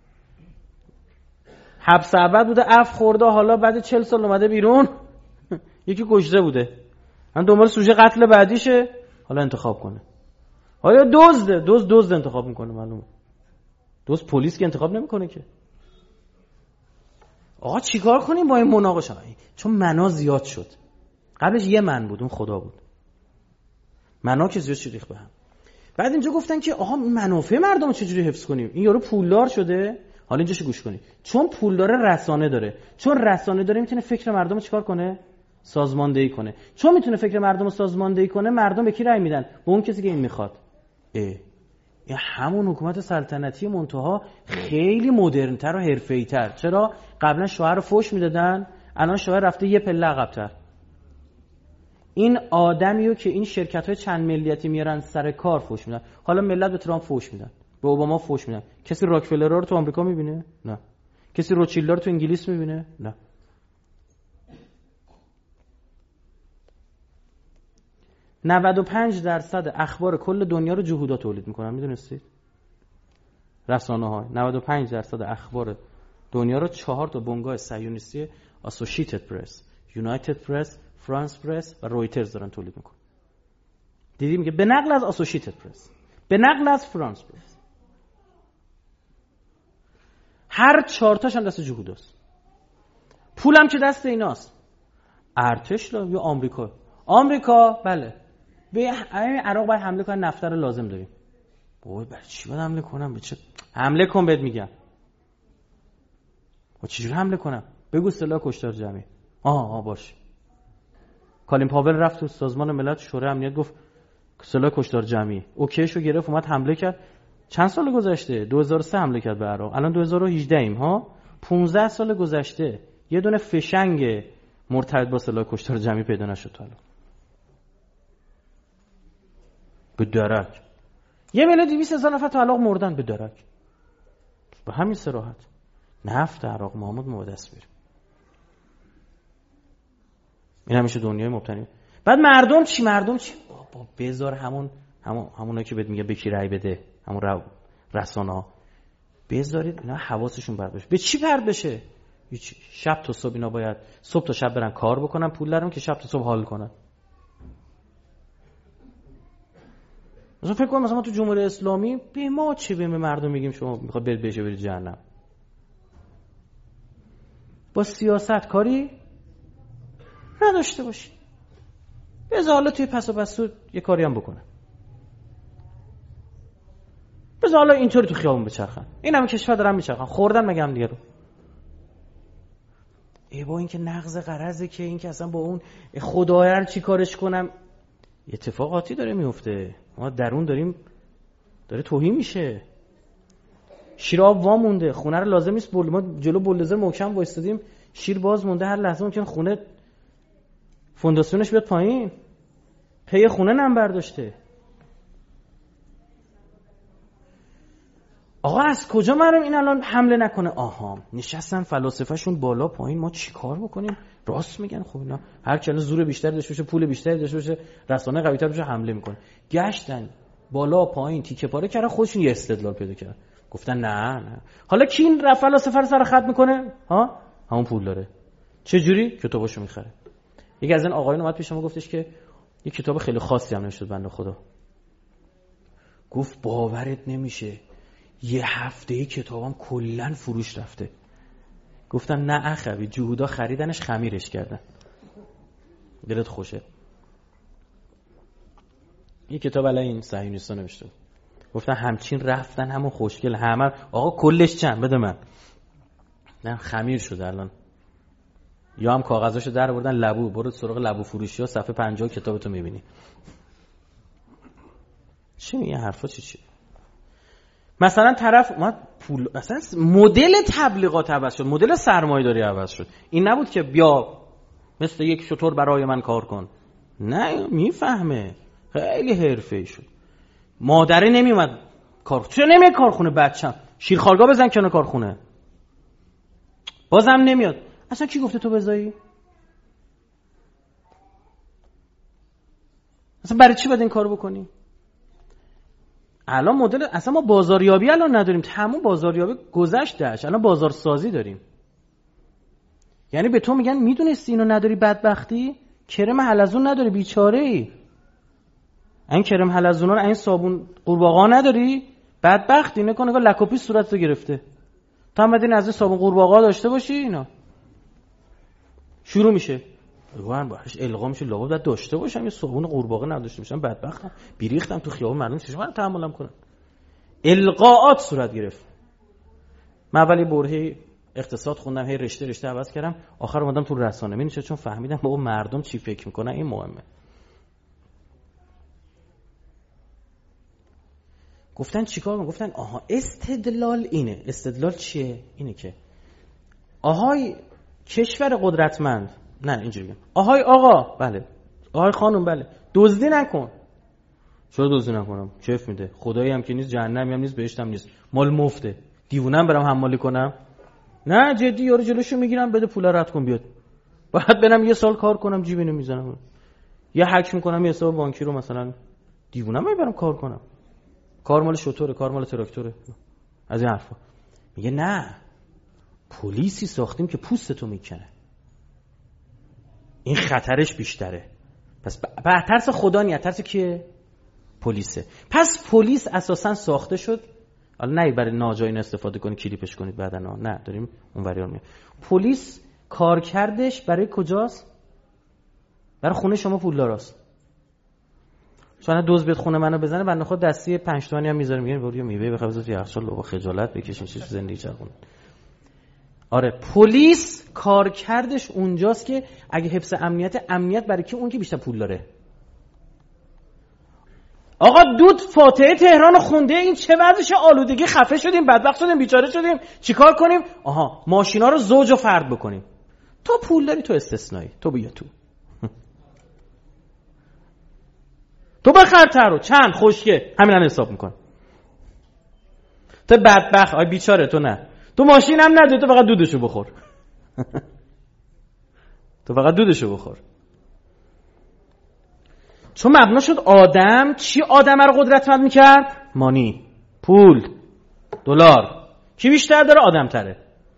حبس ابد بوده، عفو خورده، حالا بعد چهل سال اومده بیرون، یکی کشته بوده، من دنبال سوژه قتل بعدیشه، حالا انتخاب کنه. آیا دزده؟ دزد دزد انتخاب میکنه. معلومه دزد پلیس که انتخاب نمیکنه که. آقا چیکار کنیم با این مناقشه؟ چون منا زیاد شد. قبلش یه من بود، اون خدا بود. منا که زیاد شد ریخت به هم. بعد اینجا گفتن که آها منافع مردم رو چجوری حفظ کنیم؟ این یارو پولدار شده، حالا اینجاشو گوش کنید. چون پول داره رسانه داره، چون رسانه داره میتونه فکر مردم رو چیکار کنه؟ سازماندهی کنه. چون میتونه فکر مردم رو سازماندهی کنه، مردم به کی رأی میدن؟ به اون کسی که این میخواد. اه این همون حکومت سلطنتی منتها خیلی مدرن‌تر و حرفه‌ای‌تر. چرا؟ قبلا شوهر رو فوش میدادن، الان شوهر رفته یه پله عقب‌تر. این آدمیو که این شرکت‌های چند ملیتی میارن سر کار فوش میدن، حالا ملت به ترامپ فوش میدن، به اوباما فوش میدن. کسی راکفلرها رو تو آمریکا میبینه؟ نه. کسی روچیلدها رو تو انگلیس میبینه؟ نه. نود و پنج درصد اخبار کل دنیا رو جهودا تولید میکنن. میدونستید؟ رسانه ها نود و پنج درصد اخبار دنیا رو چهار تا بنگاه صهیونیستی اسوسییتد پرس، یونایتد پرس، فرانس پرس و رویترز دارن تولید میکنن. دیدی میگه به نقل از اسوسییتد پرس، به نقل از فرانس پرس. هر چهار تاش هم دست جهوداست. پولم که دست ایناست. ارتش لا یا آمریکا. آمریکا بله به عراق باید حمله کنن، نفت رو لازم داریم. وای برای چی باید حمله کنم؟ به چه حمله کن بهت میگم. و چجوری حمله کنم؟ بگو سلاح کشتار جمعی. آها آها باش. کالین پاول رفت تو سازمان ملل شورای امنیت گفت سلاح کشتار جمعی. اوکیشو گرفت اومد حمله کرد. چند سال گذشته؟ دو هزار و سه حمله کرد به عراق. الان دو هزار و هجده ایم ها. پانزده سال گذشته. یه دونه فشنگ مرتبط با سلاح کشتار جمعی پیدا نشد تا الان. به درک. یه میلیون و دویست هزار نفر تو عراق مردن به درک. به همین صراحت. نفت عراق محمود ما دست بریم. این همیشه دنیای مبتنی. بعد مردم چی؟ مردم چی؟ بابا بذار همون همون همونایی که بهت میگه به کی رأی بده، همون رسانه‌ها، بذارید اینا حواسشون پرت بشه. به چی پرت بشه؟ شب تا صبح اینا باید صبح تا شب برن کار بکنن، پول دارن که شب تا صبح حال کنن. مثلا فکر کن مثلا ما تو جمهوری اسلامی به ما چه به مردم میگیم شما میخواد برید بشه برید جهنم. با سیاست کاری نداشته باشی. بذار حالا توی پس و پسو یه کاری هم بکنه. بذار حالا اینطوری تو خیابون بچرخن. این هم کشور دارن میچرخن. خوردن مگه هم دیگه رو. ای با این که نقض قرضه که این که اصلا با اون خدایر چی کارش کنم. اتفاقاتی داره میفته. ما درون داریم داره توهین میشه. شیر آب وا مونده. خونه رو لازم نیست بول. ما جلو بولدوزر محکم وایستادیم. شیر باز مونده. هر لحظه ممکن خونه فونداسیونش بیاد پایین. پی خونه نم برداشته. آقا از کجا معلوم این الان حمله نکنه؟ آها نشستن فلاسفه‌شون بالا پایین. ما چی کار بکنیم؟ راست میگن. خب اینا هر کی زور بیشتر داشته باشه، پول بیشتری داشته باشه، رسانه قوی‌تر باشه، حمله میکنه. گشتن بالا پایین تیکه پاره کردن، خودشون یه استدلال پیدا کردن. گفتن نه نه. حالا کی این فلاسفه رو سر خط میکنه؟ ها همون پول داره. چه جوری؟ کتاباشو میخره. یکی از این آقایون اومد پیش ما گفتش که یه کتاب خیلی خاصی هم نوشته بنده خدا. گفت باورت نمیشه یه هفته ای کتابم کلن فروش رفته. گفتم نه اخوی، جهودا خریدنش خمیرش کردن. دلت خوشه. یه کتاب علی این صهیونیستا نوشته. گفتن همچین رفتن همون خوشگل همه. آقا کلش چند بده من. نه خمیر شده الان. یا هم کاغذاشو در آوردن لبو، برو سراغ لبو فروشی ها صفحه پنجاه کتابتو میبینی. چی میگه حرفا چی چی؟ مثلا طرف اومد پول، مثلا مدل تبلیغات عوض شد، مدل سرمایه‌داری عوض شد. این نبود که بیا مثل یک شتر برای من کار کن. نه میفهمه. خیلی حرفه‌ای شد. مادره نمیومد کار، چرا نمیاد کارخونه بچم؟ شیرخوارگاه بزن کنار کارخونه. بازم نمیاد. اصلا کی گفته تو بزایی؟ اصلا برای چی باید این کارو بکنی؟ الان مدل اصلا ما بازاریابی الان نداریم. تمام بازاریابی گذشتهش. الان بازارسازی داریم. یعنی به تو میگن میدونستی اینو نداری بدبختی؟ کرم حلزون نداری بیچاره ای. این کرم حلزونا رو این صابون قورباغه نداری؟ بدبختی. نکن نگاه لکوپی صورتتو گرفته. تو هم بدین از این صابون قورباغه داشته باشی اینا. شروع میشه. واقعا باش القا میشه لابد باید داشته باشم یه صابون قورباغه نداشته باشم بدبختم. بیریختم تو خیابون مردم چه من تحملم کنم. القاءات صورت گرفت. من اولی برهه اقتصاد خوندم، هی رشته رشته عوض کردم، آخر اومدم تو رسانه. می‌بینی چون فهمیدم بابا مردم چی فکر میکنن این مهمه. گفتن چیکار کنم؟ گفتن آها استدلال اینه. استدلال چیه؟ اینه که آهای کشور قدرتمند، نه اینجوری میگم، آهای آقا، بله آهای خانم، بله دزدی نکن. چرا دزدی نکنم؟ کیف میده. خدایی هم که نیست، جهنمی هم نیست، بهشت هم نیست، مال مفته. دیوونم برم حمالی کنم؟ نه جدی. یارو جلوشو میگیرم بده پولا رد کن بیاد. بعد برم یه سال کار کنم جیب اینو میزنم، یه هک میکنم یه حساب بانکی رو مثلا. دیوونم برم کار کنم؟ کار مال شطوره، کار مال تراکتوره، از این حرفا. میگه نه پلیسی ساختیم که پوستتو میکنه. این خطرش بیشتره. پس به ترس خدا نیست، ترس کیه؟ پلیسه. پس پلیس اساسا ساخته شد، حالا نه برای ناجایین استفاده کنید کلیپش کنید بعدا، نه داریم اونوری رو میگیم. پلیس کار کردش برای کجاست؟ برای خونه شما پولداراست. چون دوز بیاد خونه منو بزنه بنده خود دستی پنج تومانی هم میذاره میگه برو میوه بخره بذار تو یخچال با خجالت بکشین چه زندگی چرخونه. آره پلیس کارکردش اونجاست که اگه حفظ امنیت امنیت برای کی؟ اون که بیشتر پول داره. آقا دود فاتحه تهران خونده، این چه وضعشه؟ آلودگی، خفه شدیم، بدبخت شدیم، بیچاره شدیم، چیکار کنیم؟ آها ماشینا رو زوج و فرد بکنیم. تو پول داری، تو استثنایی، تو بیا تو تو بخر ترو چند خوشگه همین الان حساب میکن. تو بدبخت آی بیچاره تو نه، تو ماشین هم نداری، تو فقط دودشو بخور. تو فقط دودشو بخور. چون مبنا شد آدم چی آدم رو قدرتمند میکرد؟ مانی، پول، دلار. کی بیشتر داره؟ آدم تره.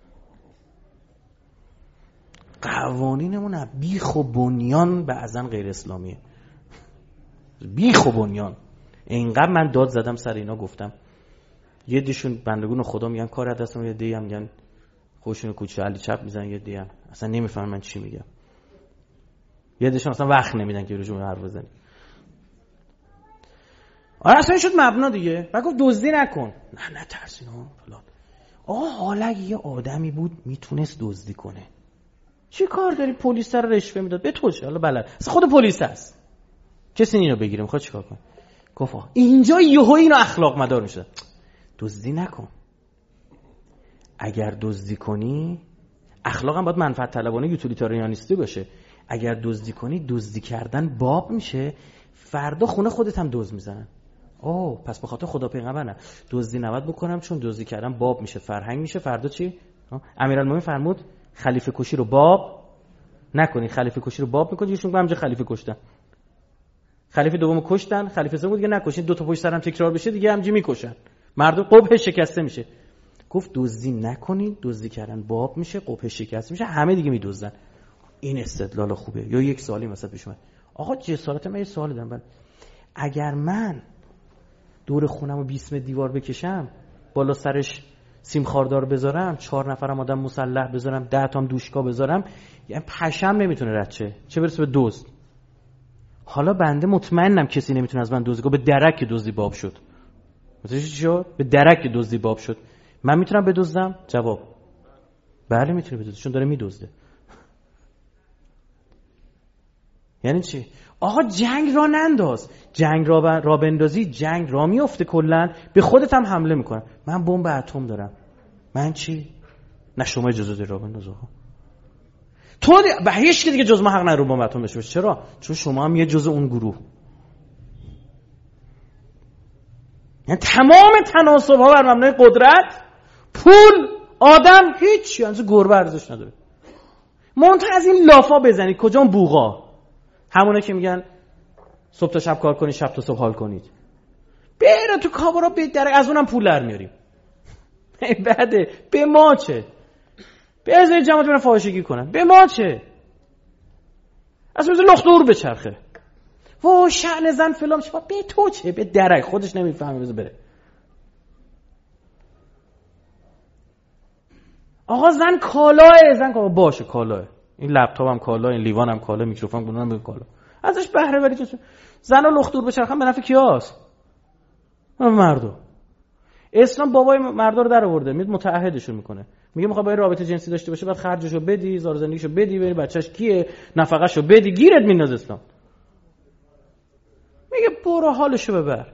قوانینمون بیخ و بنیان بعضا غیر اسلامیه. بیخ و بنیان. اینقدر من داد زدم سر اینا، گفتم یه دیشون بندگون خدا میگن کار دستم، یه دی هم میگن خوشون کوچه علی چپ میزنن، یه دی هم اصلا نمیفهمن من چی میگم، یه دیشون اصلا وقت نمیدن که روشون حرف بزنن. آره اصلا شد مبنا دیگه. بعد گفت دزدی نکن. نه نه ترسین ها فلان. آقا حالا یه آدمی بود میتونست دزدی کنه، چی کار داری پلیس سر رشوه میداد به تو چه؟ حالا بلد اصلا خود پلیس هست، کسی اینو بگیره میخواد چیکار کنه؟ گفت اینجا یهو اینو اخلاق مدار میشه. دزدی نکن. اگر دزدی کنی، اخلاقم باید منفعت طلبانه یوتیلیتاریانیستی باشه. اگر دزدی کنی، دزدی کردن باب میشه، فردا خونه خودت هم دزد میزنن. اوه پس به خاطر خدا پیغمبر نه دزدی نباید بکنم، چون دزدی کردن باب میشه، فرهنگ میشه. فردا چی؟ امیرالمومنین فرمود خلیفه کشی رو باب نکنی. خلیفه کشی رو باب میکنی، ایشون همونجا خلیفه کشتن، خلیفه دومو کشتن، خلیفه سوم دیگه نکشین، دو تا پشت سرم تکرار بشه دیگه همینجوری میکشن، مردم قبه شکسته میشه. گفت دزدی نکنید، دزدی کردن باب میشه، قبه شکسته میشه، همه دیگه میدزدن. این استدلال خوبه. یا یک سوالی مثلا پیش اومد، آقا جسارت من یه سوال دارم، اگر من دور خونمو بیست متر دیوار بکشم، بالا سرش سیم خاردار بذارم، چهار نفرم آدم مسلح بذارم، ده تام دوشکا بذارم، یعنی پشم نمیتونه رد شه، چه برسه به دزد. حالا بنده مطمئنم کسی نمیتونه از من دزدی کنه. به درک دزدی باب شد. متوجه شد؟ به درک دزدی باب شد. من میتونم بدزدم؟ جواب بله میتونه بدزده، چون داره میدزده. یعنی چی؟ آقا جنگ را ننداز، جنگ را, ب... را بندازی جنگ را میفته، کلن به خودت هم حمله میکنن. من بمب اتم دارم، من چی؟ نه شما اجازه داری را بنداز. آقا تو دی... به هیچ کی دیگه جز ما حق نداره بمب اتم داشته باشه. چرا؟ چون شما هم یه جزء اون گروه. یعنی تمام تناسب ها بر مبنای قدرت، پول، آدم هیچ یعنی گربه ارزش نداره. منتها از این لافا بزنید کجا؟ بوغا، همونه که میگن صبح تا شب کار کنید، شب تا صبح حال کنید. بره تو کابارا به درک، از اونم پول در میاریم. بعده به ما چه؟ به ازای جماعت برن فاحشگی کنن، به ما چه؟ اصلا مثل لخت دور بچرخه. و شأن زن فلان چه؟ به تو چه؟ به درک خودش نمیفهمه، بذار بره. آقا زن کالاه، زن کالاه باشه، کالاه. این لپتاپ هم کالاه، این لیوان هم کالاه، میکروفون گونم به کالاه. ازش بهره وری چه؟ زنا لخت دور بچرخن به نفع کیاست؟ مردم. اسلام بابای مردا رو در آورده، میاد متعهدشون میکنه، میگه میخواد با این رابطه جنسی داشته باشه، بعد خرجشو بدی، زار زندگیشو بدی، بری بچه‌ش کیه، نفقه‌شو بدی، گیرت میندازه اسلام. میگه برو حالشو ببر.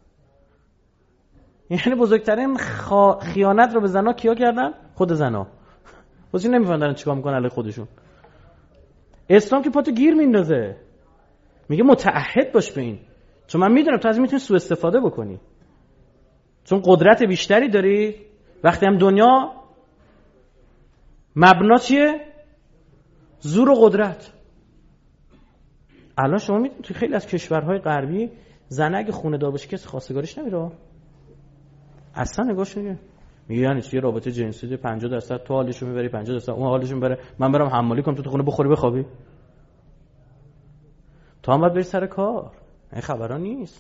یعنی بزرگترین خا... خیانت رو به زنا کیا کردن؟ خود زنا. واسه نمیفهمن دارن چیکار میکنن علی خودشون. اسلام که پاتو گیر میندازه، میگه متعهد باش به این، چون من میدونم تو از این میتونی سوء استفاده بکنی، چون قدرت بیشتری داری. وقتی هم دنیا مبنا چیه؟ زور و قدرت. الان شما میدونید تو خیلی از کشورهای غربی زن اگه خونه دار باشه کسی خواستگاریش نمیره، اصلا نگاهش نمیگه. میگه یعنی چی رابطه جنسی پنجاه درصد تو حالشو میبری، پنجاه درصد اون حالشو میبره، من برم حمالی کنم تو تو خونه بخوری بخوابی، تو هم باید بری سر کار. این خبرا نیست.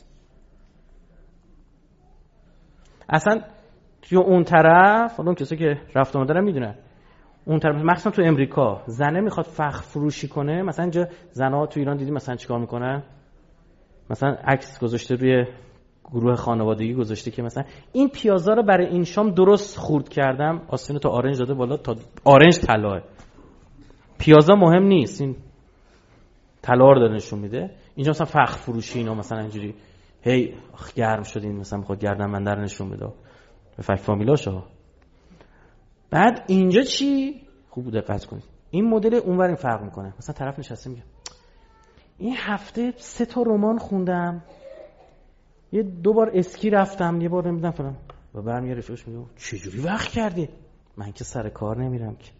اصلا تو اون طرف، اون کسی که رفت اومدن میدونن، اون طرف مخصوصا تو امریکا زنه میخواد فخر فروشی کنه، مثلا اینجا زنا تو ایران دیدی مثلا چیکار میکنن؟ مثلا عکس گذاشته روی گروه خانوادگی گذاشته که مثلا این پیازا رو برای این شام درست خورد کردم، آستین تا آرنج داده بالا تا آرنج طلاه. پیازا مهم نیست، این طلا رو داره نشون میده. اینجا مثلا فخر فروشی اینا مثلا اینجوری هی گرم شد، این مثلا میخواد گردنبنده رو نشون بده به فک فامیلاشو. بعد اینجا چی؟ خوب دقت کنید، این مدل اونور این فرق میکنه. مثلا طرف نشسته میگه این هفته سه تا رمان خوندم، یه دو بار اسکی رفتم، یه بار نمیدونم فلان. و برم یه رفیقش میگه چه جوری وقت کردی؟ من که سر کار نمیرم که.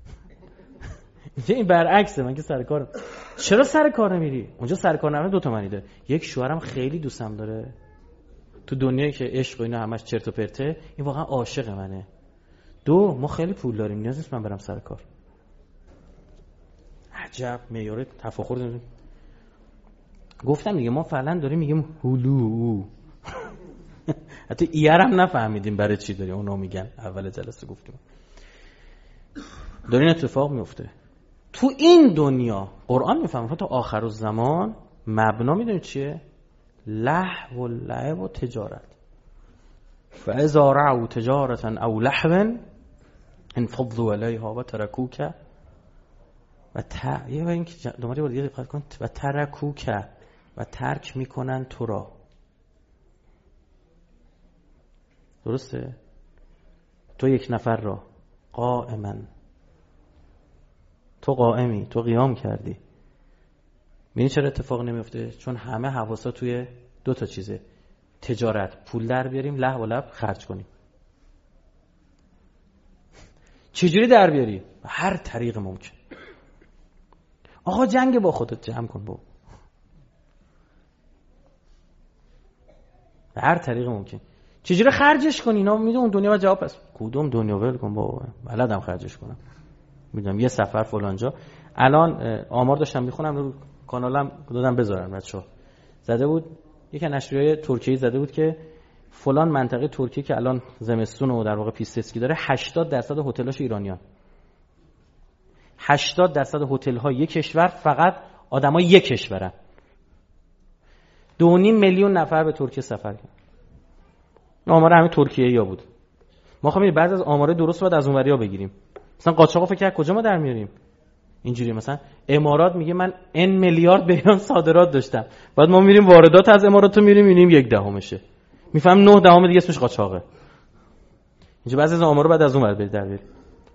این برعکسه، من که سر کارم. چرا سر کار نمیری؟ اونجا سر کار نمیره دو تا معنی داره. یک، شوهرم خیلی دوستم داره، تو دنیایی که عشق و اینا همش چرت و پرته، این واقعا عاشق منه. دو، ما خیلی پول داریم، نیاز نیست من برم سر کار. عجب معیار تفاخر داریم. گفتم دیگه ما فعلا داریم میگیم هلو. حتی ایرم نفهمیدیم برای چی داریم اونا میگن. اول جلسه گفتیم داره این اتفاق میفته تو این دنیا. قرآن میفهمه تا آخر الزمان مبنا میدونید چیه؟ لهو و لعب و تجارت. فاذا رأوا تجارة او لهوا انفضوا الیها و ترکوک و ت... یه این که دوباره باید دقت کن، و ترکوک و ترک میکنن تو را. درسته؟ تو یک نفر را قائما، تو قائمی، تو قیام کردی. ببین چرا اتفاق نمیفته؟ چون همه حواسا توی دو تا چیزه: تجارت، پول در بیاریم، لهو و لعب خرج کنیم. چجوری در بیاری؟ به هر طریق ممکن. آقا جنگ با خودت جمع کن با به هر طریق ممکن. چجوری خرجش کنی؟ اینا میدونم دنیا و جواب هست. کدوم دنیا ول کن بابا، بلدم خرجش کنم. میدونم یه سفر فلانجا. الان آمار داشتم میخونم رو کانالم دادم بذارم، بچه‌ها زده بود یک نشریه ترکیه زده بود که فلان منطقه ترکیه که الان زمستون و در واقع پیست اسکی داره، هشتاد درصد هتل‌هاش ایرانیان. هشتاد درصد هتل‌ها یک کشور، فقط آدمای یک کشورن. دو و نیم میلیون نفر به ترکیه سفر کردن. آمار همین ترکیه‌ای بود. ما خب بعضی از آمارای درست باید از اونوریا بگیریم. مثلا قاچاقو فکر کرد کجا ما در میاریم؟ اینجوری مثلا امارات میگه من ان میلیارد به ایران صادرات داشتم، بعد ما میریم واردات از امارات رو میریم میبینیم یک دهمشه، میفهم نه دهم دیگه اسمش قاچاقه. اینجا بعضی از آمارا بعد از اون ور برید در بیارید.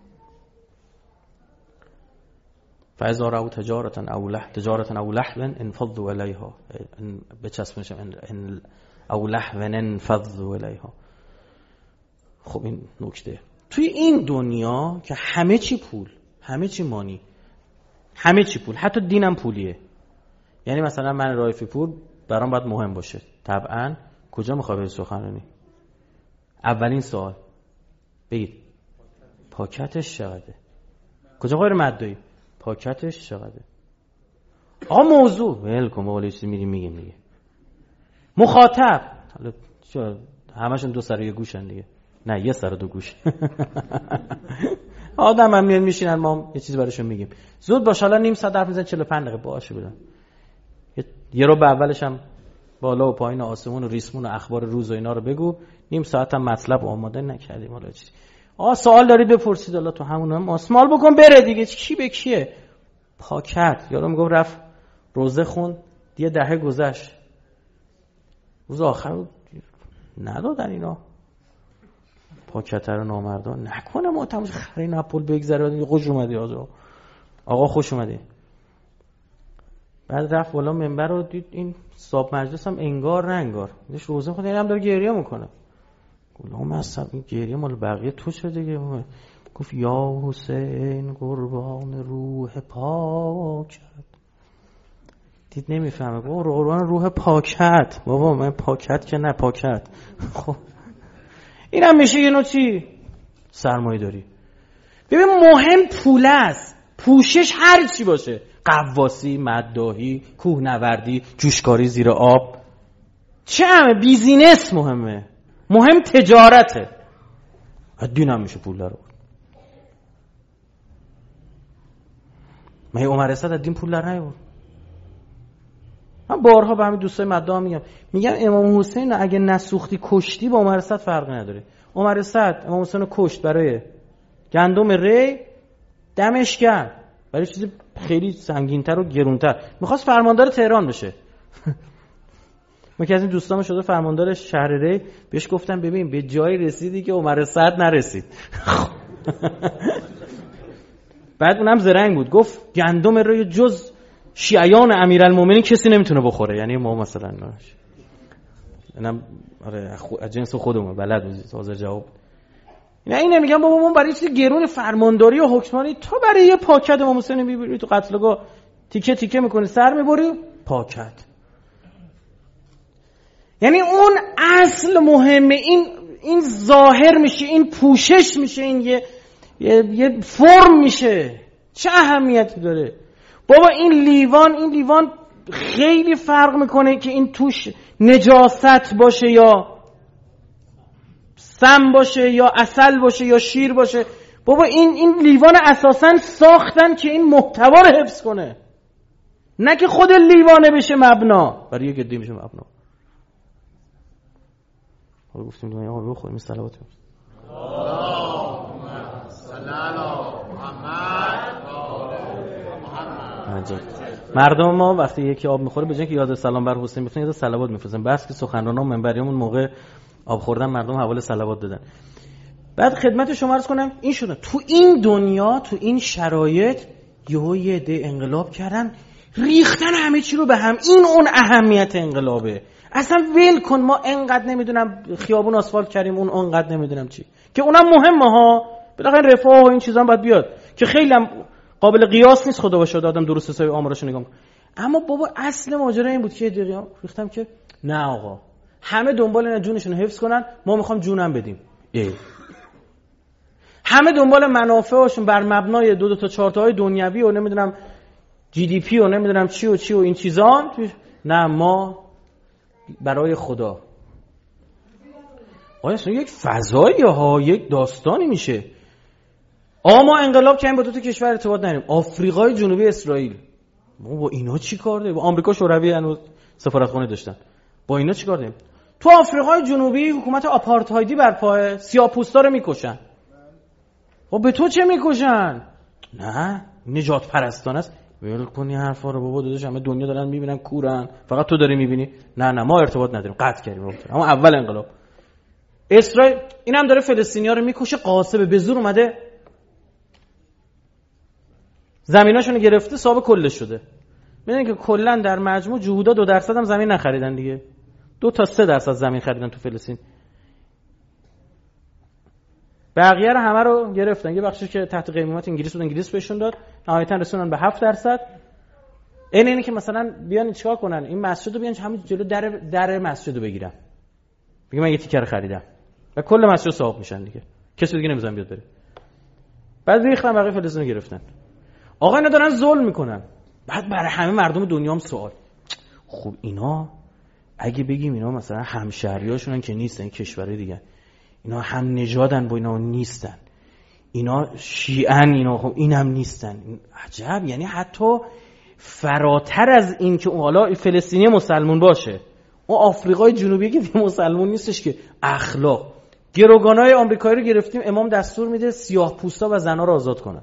فاذا رأوا تجارة او لهو تجارة او لهوا انفضوا الیها، بچسبونش ان او لهوا انفضوا الیها. خب این نکته توی این دنیا که همه چی پول، همه چی مانی، همه چی پول، حتی دینم پولیه. یعنی مثلا من رایفی پور برام باید مهم باشه. طبعا کجا میخوای بری سخنرانی؟ اولین سوال بگید پاکتش چقدره؟ کجا غیر مدعی؟ پاکتش چقدره؟ آقا موضوع ول کن بابا، یه چیزی میریم میگیم دیگه. مخاطب حالا چرا همشون دو سر و یه گوشن دیگه؟ نه یه سر و دو گوش. آدم هم میان میشینن ما یه چیزی براشون میگیم. زود باش حالا نیم ساعت حرف میزنن چهل و پنج دقیقه باشه بدن. یه رو به اولش هم بالا و پایین آسمون و ریسمون و اخبار روز و اینا رو بگو، نیم ساعت هم مطلب آماده نکردیم. حالا چیزی آ سوال دارید بپرسید، الله تو همون هم اسمال بکن بره دیگه. کی به کیه؟ پاکت. یارو میگم رفت روزه خون یه دهه گذشت، روز آخر ندادن اینا پاکت رو نامردان. نکنه ما تموش خرین اپل بگذره. خوش اومدی آقا، آقا خوش اومدی. بعد رفت بالا منبر رو دید این صاحب مجلس هم انگار نه انگار داش روزه خود اینم داره گریه میکنه. گفتم اصلا این گریه مال بقیه تو چه دیگه؟ گفت یا حسین قربان روح پاکت. دید نمیفهمه. گفت قربان روح پاکت. بابا من پاکت که نه پاکت. خب اینم میشه یه نوع چی؟ سرمایه داری. ببین مهم پول است، پوشش هر چی باشه، قواسی، مداحی، کوهنوردی، جوشکاری زیر آب، چه همه بیزینس مهمه. مهم تجارته. دین هم میشه پول داره. من عمر اسد از دین پول در نیاورد. من بارها به همین دوستای مدام میگم میگم امام حسین اگه نسوختی کشتی با عمر صد فرقی نداره. عمر صد امام حسین رو کشت برای گندم ری، دمش گرم، برای چیز خیلی سنگین‌تر و گرونتر میخواست فرماندار تهران بشه. من که از این دوستام شده فرماندار شهر ری، بهش گفتم ببین به جایی رسیدی که عمر صد نرسید. بعد اونم زرنگ بود، گفت گندم ری جز شیعیان امیرالمومنین کسی نمیتونه بخوره، یعنی ما مثلا اینم آره از جنس خودمون بلد بود حاضر جواب. نه اینه میگم بابا من برای چیز گرون فرمانداری و حکمرانی تو برای یه پاکت امام حسین میبری تو قتلگاه تیکه تیکه میکنی سر میبری پاکت. یعنی اون اصل مهمه، این این ظاهر میشه، این پوشش میشه، این یه یه, یه فرم میشه. چه اهمیتی داره بابا این لیوان؟ این لیوان خیلی فرق میکنه که این توش نجاست باشه یا سم باشه یا عسل باشه یا شیر باشه. بابا این این لیوان اساساً ساختن که این محتوا رو حفظ کنه، نه که خود لیوانه بشه مبنا، برای یک عده میشه مبنا. حالا گفتیم دنیا آقا بخوریم صلوات اللهم صل علی محمد مردم ما وقتی یکی آب میخوره به جای که یاد سلام بر حسین بفرستن یاد صلوات میفرستن. بس که سخنرانان منبریامون موقع آب خوردن مردم حواله صلوات دادن. بعد خدمت شما عرض کنم این شده تو این دنیا تو این شرایط یهو یه عده انقلاب کردن، ریختن همه چی رو به هم. این اون اهمیت انقلابه. اصلا ول کن ما انقدر نمیدونم خیابون آسفالت کردیم، اون انقدر نمیدونم چی، که اونم مهمه ها، بالاخره رفاه و این چیزا هم باید بیاد که خیلی هم قابل قیاس نیست. خدا باشد آدم درست حسابی آمارش نگاه کنه. اما بابا اصل ماجرا این بود که دقیقاً ریختم که نه آقا همه دنبال اینا جونشون رو حفظ کنن، ما میخوام جونم بدیم. ای. همه دنبال منافعشون بر مبنای دو دو تا چهار تاهای دنیوی و نمیدونم جی دی پی و نمیدونم چی و چی و این چیزان. نه ما برای خدا. آیا اصلا یک فضایی ها یک داستانی میشه. آ ما انقلاب کردیم با دو تا کشور ارتباط نداریم، آفریقای جنوبی اسرائیل، ما با اینا چی کار داریم؟ با آمریکا شوروی هنوز سفارتخانه داشتن، با اینا چی کار داریم؟ تو آفریقای جنوبی حکومت آپارتایدی برپاه، سیاه‌پوستا رو میکشن. خب به تو چه میکشن؟ نه نجات پرستانه است. ول کنی حرفا رو بابا، داداش همه دنیا دارن میبینن کورن، فقط تو داری میبینی. نه نه ما ارتباط نداریم، قطع کردیم. اما اول انقلاب اسرائیل اینم داره فلسطینی‌ها رو میکشه، قاسب به زور اومده زمیناشونو گرفته، صاحب کلش شده. میدونین که کلا در مجموع جهودا دو درصد هم زمین نخریدن دیگه، دو تا سه درصد زمین خریدن تو فلسطین، بقیه رو همه رو گرفتن. یه بخشی که تحت قیمت انگلیس بود انگلیس بهشون داد، نهایتا رسوندن به هفت درصد. این اینه که مثلا بیان چیکار کنن، این مسجدو بیان همین جلو در در مسجدو بگیرن، میگم من یه تیکر خریدم و کل مسجد صاحب میشن دیگه، کسی دیگه نمیذارن بیاد بره. بعد ریختن بقیه فلسطینو گرفتن. آقا اینا دارن ظلم میکنن. بعد برای همه مردم دنیا هم سوال، خب اینا اگه بگیم اینا مثلا همشهریاشونن که نیستن، کشورهای دیگه، اینا هم نژادن با اینا نیستن، اینا شیعن، اینا خب اینم نیستن. عجب، یعنی حتی فراتر از این که حالا فلسطینی مسلمان باشه، اون آفریقای جنوبی که مسلمان نیستش که اخلاق. گروگانای آمریکایی رو گرفتیم، امام دستور میده سیاه پوستا و زنا رو آزاد کنن.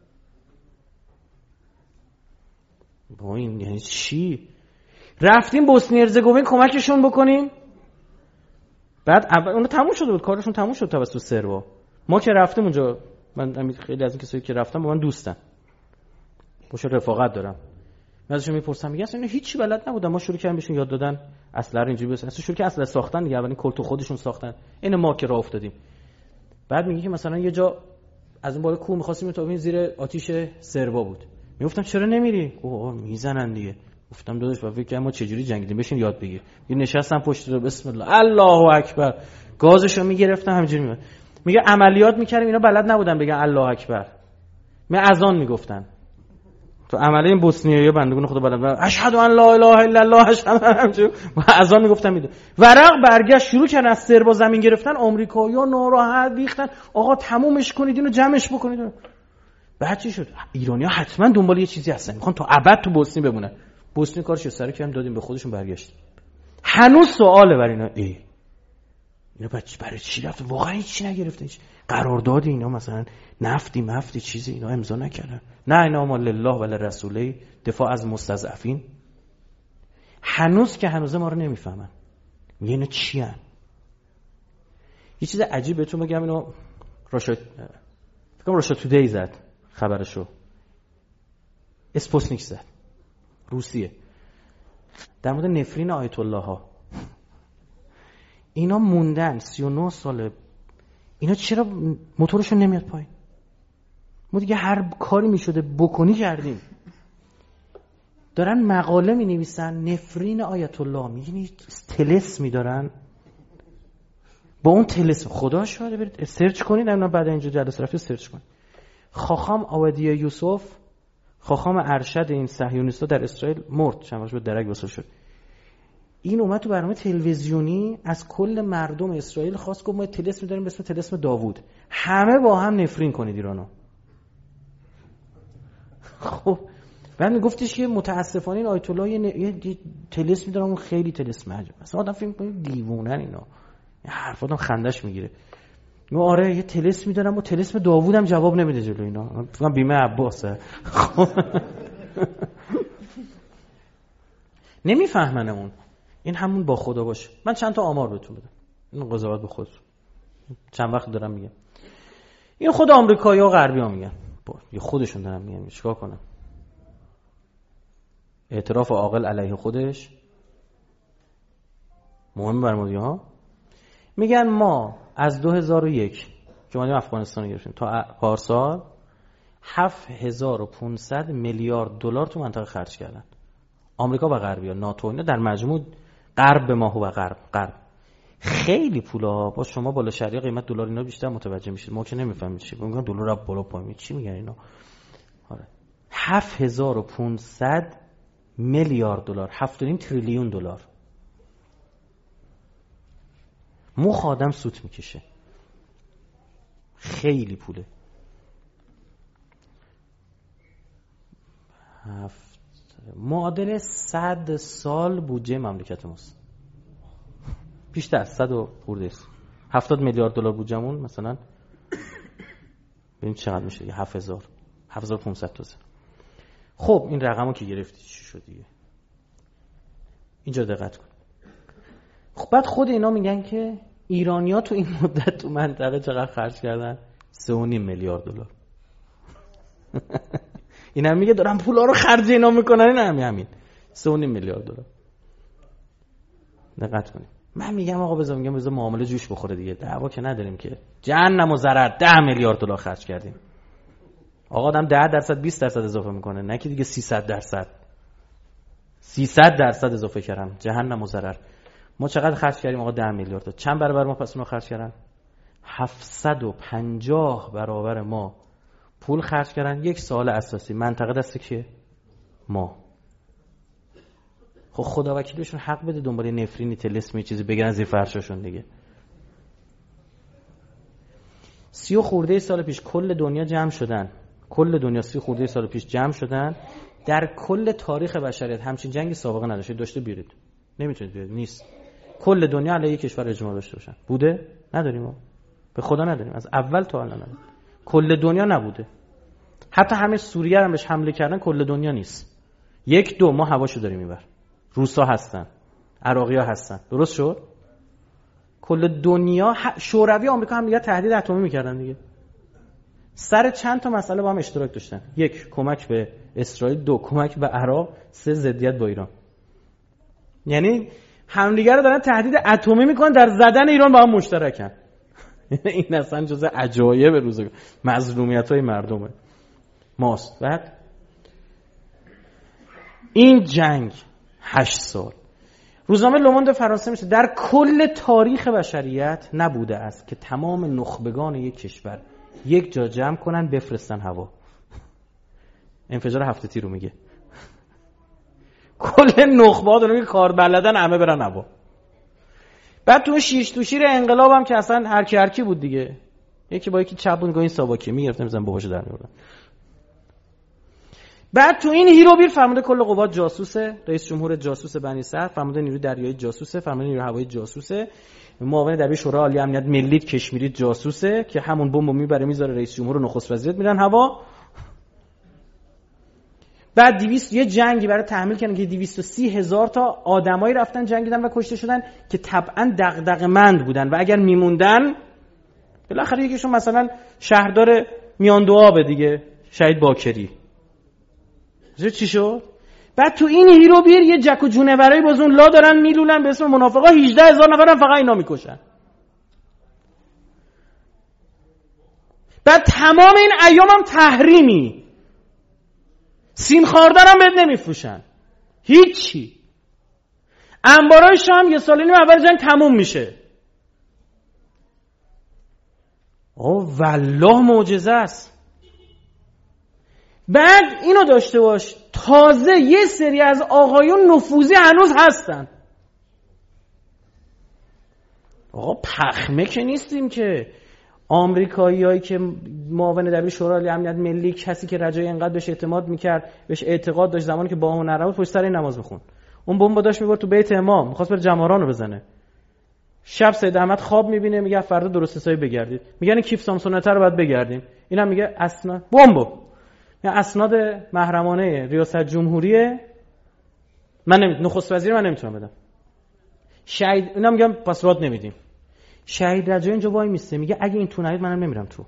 با این یعنی چی؟ رفتیم بوسنی هرزگوین کمکشون بکنیم، بعد اول اون تموم شده بود، کارشون تموم شد توسط سربا. ما که رفتیم اونجا، من خیلی از این کسایی که رفتم با من دوستن، باشه رفاقت دارم، من ازشون میپرسم، میگن اصلا هیچی بلد نبودن، ما شروع کردیم بهشون یاد دادن اصلا رو اینجوری بس، اصلا شروع که اصلا ساختن دیگه، اولین کلتو خودشون ساختن، این ما که راه افتادیم. بعد میگه که مثلا یه جا از اون بالا کوه می‌خواستیم تا ببین زیر آتیش سربا بود. میگفتم چرا نمیری؟ اوه میزنن دیگه. گفتم داداش با فکر ما چجوری جنگیدیم، بشین یاد بگیر. یه نشستم پشت رو، بسم الله الله اکبر، گازشو میگرفتم همینجوری میگه میگه عملیات میکردیم، اینا بلد نبودن بگن الله اکبر، می اذان میگفتن. تو عمله این بوسنیایی بندگان خدا بلد بودن، اشهد ان لا اله الا الله، اشهد ان اذان میگفتن میدون. ورق برگشت شروع کردن از سربا زمین گرفتن، آمریکایی‌ها ناراحت ریختن، آقا تمومش کنید اینو جمعش بکنید. بعد چی شد؟ ایرانی‌ها حتما دنبال یه چیزی هستن، میخوان تا ابد تو بوسنی بمونن. بوسنی کارش سر کردیم دادیم به خودشون برگشت. هنوز سواله برای اینا، ای اینا بچه برای چی رفت؟ واقعا هیچ نگرفتن، هیچ قراردادی اینا مثلا نفتی مفتی چیزی اینا امضا نکردن. نه اینا ما لله و لرسوله دفاع از مستضعفین. هنوز که هنوز ما رو نمیفهمن. میگه اینا چی هن؟ یه چیز عجیب بهتون بگم، اینو راشا فکرم راشا تودی زد خبرشو، اسپوتنیک زد، روسیه، در مورد نفرین آیت الله ها. اینا موندن سی و نه ساله، اینا چرا موتورشون نمیاد پایین؟ ما دیگه هر کاری میشده بکنی کردیم. دارن مقاله می نویسن نفرین آیت الله، میگین تلس میدارن با اون تلس. خدا شاهده، برید سرچ کنید، اینا بعد اینجا جلسه رفت سرچ کنید. خاخام عوادی یوسف، خاخام ارشد این صهیونیستا در اسرائیل مرد، چند وقت بعد درک وصل شد. این اومد تو برنامه تلویزیونی از کل مردم اسرائیل خواست گفت ما تلسم داریم به اسم تلسم داوود، همه با هم نفرین کنید ایرانو. خب بعد میگفتش که متاسفانه این آیت الله یه تلسم داره، اون خیلی تلسم عجیبه. مثلا آدم فکر می‌کنه دیوونن اینا، این حرف آدم خندش میگیره. نو آره یه تلسم میدارم و تلسم داوود هم جواب نمیده جلو اینا، فکر بیمه عباسه. نمیفهمن اون. این همون با خدا باشه. من چند تا آمار بهتون بدم، این قضاوت به خودتون چند وقت دارم میگم. این خود آمریکایی‌ها و غربی‌ها میگن، یه خودشون دارن میگن، چیکار کنم؟ اعتراف عاقل علیه خودش مهم برای ها. میگن ما از دو هزار و یک که اومدیم افغانستان رو گرفتیم تا پارسال هفت هزار و پانصد میلیارد دلار تو منطقه خرج کردن. آمریکا و غربی‌ها، ناتو، اینا در مجموع غرب به ما و غرب غرب خیلی پولا. با شما بالا شرقی قیمت دلار اینا بیشتر متوجه میشید، ما که نمیفهمیم چی میگن. دلار رو بالا پایین چی میگن اینا؟ آره هفت هزار و پانصد میلیارد دلار، هفت و نیم تریلیون دلار. مخ آدم سوت میکشه، خیلی پوله. هفت معادل صد سال بودجه مملکت ماست، بیشتر صد و خورده است. هفتاد میلیارد دلار بودجهمون مثلا، ببین چقدر میشه دیگه، هفت هزار هفت هزار و پانصد تا. خب این رقمو که گرفتی چی شد دیگه؟ اینجا دقت کن. خب بعد خود اینا میگن که ایرانی‌ها تو این مدت تو منطقه چقدر خرج کردن؟ سه و نیم میلیارد دلار. این هم میگه دارن پولا رو خرج اینا میکنن، این هم همین سه و نیم میلیارد دلار. دقت کنید. من میگم آقا بذار میگم بذار معامله جوش بخوره دیگه، دعوا که نداریم که. جهنم و ضرر، ده میلیارد دلار خرج کردیم. آقا آدم ده درصد بیست درصد اضافه میکنه، نه که دیگه سیصد درصد سیصد درصد اضافه کردم. جهنم و ضرر. ما چقدر خرج کردیم آقا؟ ده میلیارد تا. چند برابر ما پس اونها خرج کردن؟ هفتصد و پنجاه برابر ما پول خرج کردن. یک سوال اساسی، منطقه دست کیه؟ ما. خب خدا وکیلشون حق بده دنبال نفرینی تلسمی چیزی بگن زیر فرشاشون دیگه. سی و خورده سال پیش کل دنیا جمع شدن، کل دنیا سی خورده سال پیش جمع شدن. در کل تاریخ بشریت همچین جنگی سابقه نداشته. داشته بیارید، نمیتونید بیارید، نیست. کل دنیا علیه یک کشور اجماع داشته باشن. بوده؟ نداریم ما. به خدا نداریم، از اول تا الان نداریم. کل دنیا نبوده. حتی همه سوریه هم بهش حمله کردن، کل دنیا نیست. یک دو ما هواشو داریم میبر. روسا هستن، عراقی‌ها هستن، درست شد؟ کل دنیا شوروی آمریکا هم دیگه تهدید اتمی میکردن دیگه. سر چند تا مسئله با هم اشتراک داشتن. یک، کمک به اسرائیل. دو، کمک به عراق. سه، ضدیت با ایران. یعنی همدیگه رو دارن تهدید اتمی میکنن، در زدن ایران با هم مشترکن. این اصلا جزء عجایب روزگار مظلومیت‌های مردمه ماست. بعد این جنگ هشت سال. روزنامه لوموند فرانسه میشه در کل تاریخ بشریت نبوده است که تمام نخبگان یک کشور یک جا جمع کنن بفرستن هوا. انفجار هفته تی رو میگه. کل نخبه‌ها دارن که کار بلدن همه برن هوا. بعد تو شیش تو شیر انقلاب هم که اصلا هر کی هر کی بود دیگه، یکی با یکی چپ بود، این ساواکی میگرفتن میزن باباشو در میوردن. بعد تو این هیروبیر فرمانده کل قوات جاسوسه، رئیس جمهور جاسوس بنی صدر، فرمانده نیروی دریایی جاسوسه، فرمانده نیروی هوایی جاسوسه، معاون دبیر شورای عالی امنیت ملی کشمیری جاسوسه که همون بمبو میبره میذاره رئیس جمهور و نخست وزیر میرن هوا. بعد دویست یه جنگی برای تحمیل کردن که دویست و سی هزار تا آدمایی رفتن جنگیدن و کشته شدن که طبعا دغدغه‌مند بودن و اگر میموندن بالاخره یکیشون مثلا شهردار میان دو آب دیگه، شهید باکری. چی شد؟ بعد تو این هیروبیر یه جک و جونورای بازون لا دارن میلولن به اسم منافقا، هجده هزار نفرن فقط اینا میکشن. بعد تمام این ایام هم تحریمی، سیم خاردن هم بهت نمیفروشن، هیچی. انبارای شام یه سال نیم اول جنگ تموم میشه. آه والله معجزه است. بعد اینو داشته باش، تازه یه سری از آقایون نفوذی هنوز هستن. آقا پخمه که نیستیم که. آمریکاییایی که معاون دبیر شورای عالی امنیت ملی، کسی که رجایی انقدر بهش اعتماد میکرد، بهش اعتقاد داشت، زمانی که با اون نرود پشت سر نماز میخون، اون بمب داشت میبرد تو بیت امام، میخواست بره جمارانو بزنه. شب سید احمد خواب میبینه، میگه فردا درست حسابی بگردید. میگن کیف سامسونته رو باید بگردیم. اینم میگه اسناد بمبو، یا اسناد محرمانه ریاست جمهوریه، من نمی... نخست وزیر من نمیتونم بدم. شهید اینا میگم پاسپورت نمیدیم. شهید رجایی اینجا وای میسته میگه اگه این تو نهید منم نمیرم تو.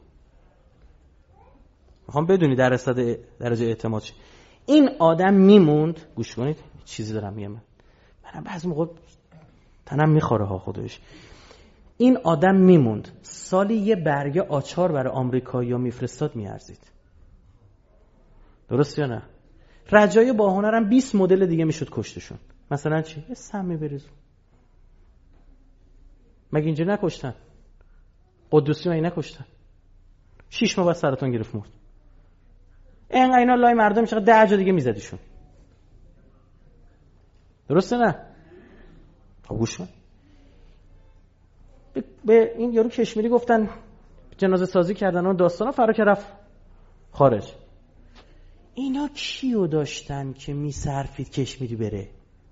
میخوام بدونی در درصد درجه اعتماد چی. این آدم میموند، گوش کنید چیزی دارم میگم، من منم بعضی موقع تنم میخوره ها خودش. این آدم میموند سالی یه برگه آچار برای آمریکایی‌ها میفرستاد میارزید. درست یا نه؟ رجایی با هنرم بیست مدل دیگه میشد کشتشون. مثلا چی؟ یه سمی بریزون. مگه اینجا نکشتن؟ قدوسی مگه نکشتن؟ شیش ماه بعد سرطان گرفت مرد. اینقدر اینا لای مردم چقدر ده جا دیگه میزدیشون. درسته نه؟ گوش کن. به این یارو کشمیری گفتن جنازه سازی کردن اون داستانا، فرا که رفت خارج. اینا کیو داشتن که میصرفید کشمیری بره؟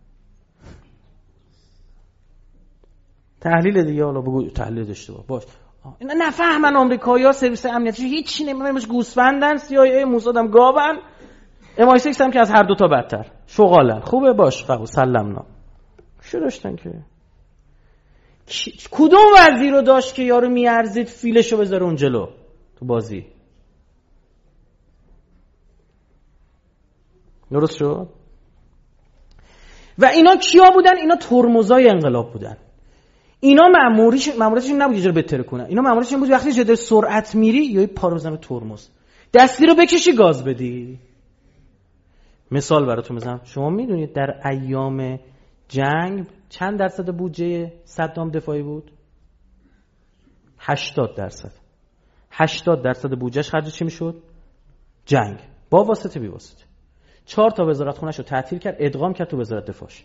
تحلیل دیگه، حالا بگو تحلیل داشته باش. اینا نفهمن آمریکایی‌ها سرویس امنیتی هیچی نمی‌دونن، مش گوسفندن، سی آی ای موساد هم گاون، ام آی سیکس هم که از هر دو تا بدتر. شغالن. خوبه باش قبول سلامنا. چی داشتن که کدوم وزیر رو داشت که یارو میارزید فیلشو بذاره اون جلو تو بازی؟ درست شد؟ و اینا کیا بودن؟ اینا ترمزای انقلاب بودن. اینا ماموریش ماموریتش نبود یه جور بهتر کنه. اینا ماموریتش این بود وقتی جدی سرعت میری یا پا رو بزنه ترمز، دستی رو بکشی گاز بدی. مثال براتون بزنم. شما میدونید در ایام جنگ چند درصد بودجه صدام دفاعی بود؟ هشتاد درصد. هشتاد درصد بودجهش خرج چی میشد؟ جنگ. با واسطه بی واسطه. چهار تا وزارت خونه‌شو تعطیل کرد، ادغام کرد تو وزارت دفاعش.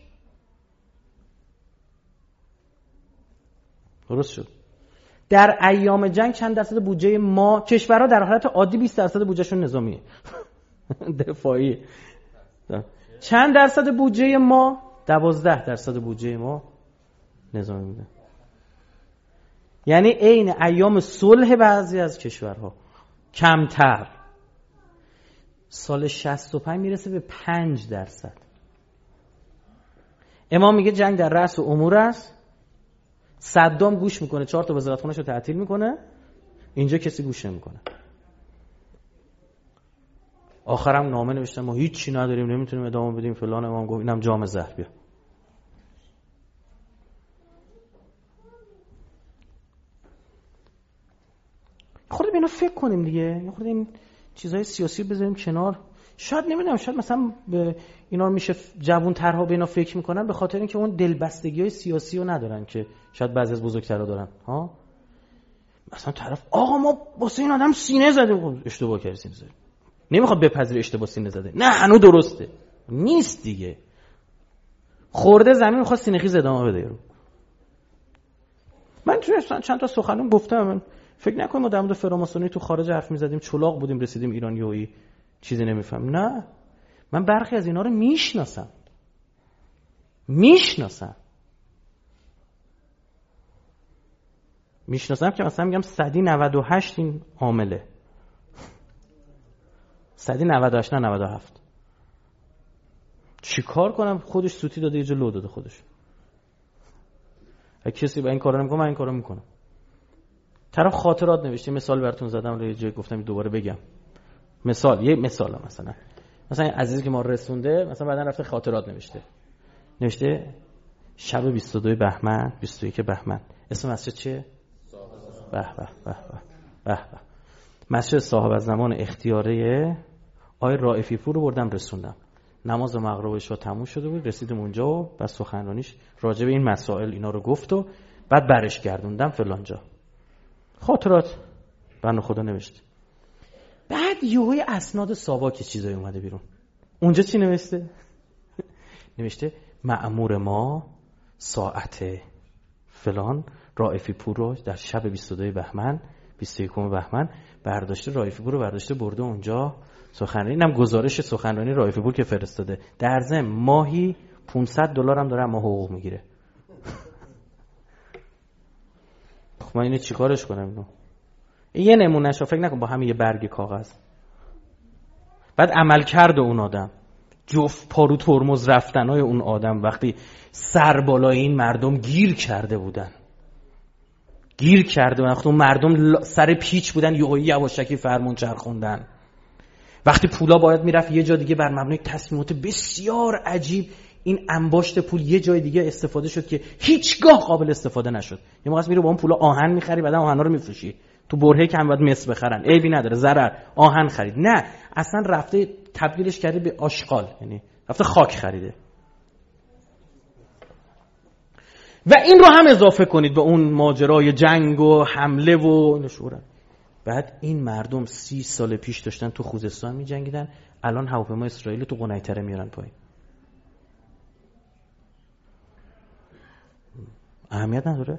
درست شد. در ایام جنگ چند درصد بودجه ما، کشورها در حالت عادی بیست درصد بودجهشون نظامیه. دفاعی. چند درصد بودجه ما؟ دوازده درصد بودجه ما نظامی میده. یعنی عین ایام صلح بعضی از کشورها کمتر. سال شصت و پنج میرسه به پنج درصد. امام میگه جنگ در رأس امور است. صدام گوش میکنه، چهار تا وزارتخونه‌شو تعطیل میکنه، اینجا کسی گوش نمیکنه. آخرام نامه نوشتن ما هیچی نداریم، نمیتونیم ادامه بدیم فلان. امام گفت اینم جام زهر بیا. خود به اینا فکر کنیم دیگه. خود این چیزای سیاسی بذاریم کنار. شاید نمیدونم، شاید مثلا به اینا میشه جوان‌ترها به اینا فکر میکنن به خاطر اینکه اون دلبستگی‌های سیاسی رو ندارن که شاید بعضی از بزرگترها دارن. ها مثلا طرف آقا ما واسه این آدم سینه زدیم. اشتباه کردی سینه زدی. نمیخواد بپذیره اشتباه سینه زده. نه هنوز درسته. نیست دیگه. خورده زمین میخواد سینه خیز ادامه بده یارو. من چند تا سخنرانی گفتم. من فکر نکنم ما در مورد فراماسونی تو خارج حرف میزدیم، چلاق بودیم، رسیدیم ایرانیایی چیزی نمیفهم. نه، من برخی از اینا رو میشناسم میشناسم میشناسم که مثلا میگم صدی نود و هشت این عامله، صدی نود و هشت نه نود و هفت. چی کار کنم؟ خودش سوتی داده یه جا لو داده خودش. اگه کسی با این کارا نمیکنه من این کارا میکنم. طرف خاطرات نوشته، مثال براتون زدم رو یه جای گفتم دوباره بگم. مثال یه مثال مثلا مثلا عزیزی که ما رسونده مثلا بعدن رفته خاطرات نوشته نوشته شب بیست و دو بهمن بیست و یک بهمن اسم مسجد چیه؟ به به به به به مسجد صاحب الزمان اختیاره آقای رائفی پور رو بردم رسوندم. نماز مغربش رو تموم شده بود، رسیدم اونجا و بعد سخنرانیش راجع به این مسائل اینا رو گفت و بعد برش گردوندم فلان جا. خاطرات بنده خدا نوشته. بعد یهوی اسناد ساواک چیزایی اومده بیرون. اونجا چی نوشته؟ نوشته مأمور ما ساعت فلان رائفی پور رو در شب بیست و دو بهمن بیست و یک بهمن برداشته، رائفی پور رو برداشته برده اونجا سخنرانی. اینم گزارش سخنرانی رائفی پور که فرستاده. در ضمن ماهی پانصد دلار هم داره اما حقوق میگیره. خب من اینو چیکارش کنم اینو؟ این یه نمونهش رو فکر نکن با همین یه برگ کاغذ. بعد عمل کرد اون آدم، جفت پارو ترمز رفتنای اون آدم وقتی سر بالای این مردم گیر کرده بودن گیر کرده بودن وقتی اون مردم سر پیچ بودن یهویی یواشکی فرمون چرخوندن، وقتی پولا باید میرفت یه جا دیگه بر مبنای تصمیمات بسیار عجیب این انباشت پول یه جای دیگه استفاده شد که هیچگاه قابل استفاده نشد. یه موقع میره با اون پولا آهن میخری بعدا آهنا رو میفروشی تو برهه که هم باید مس بخرن، عیبی نداره، ضرر، آهن خرید. نه اصلا رفته تبدیلش کرده به آشغال، یعنی رفته خاک خریده. و این رو هم اضافه کنید به اون ماجرای جنگ و حمله و نشورن. بعد این مردم سی سال پیش داشتن تو خوزستان می جنگیدن، الان هواپیما اسرائیل تو قنیطره میارن پایین. اهمیت نداره؟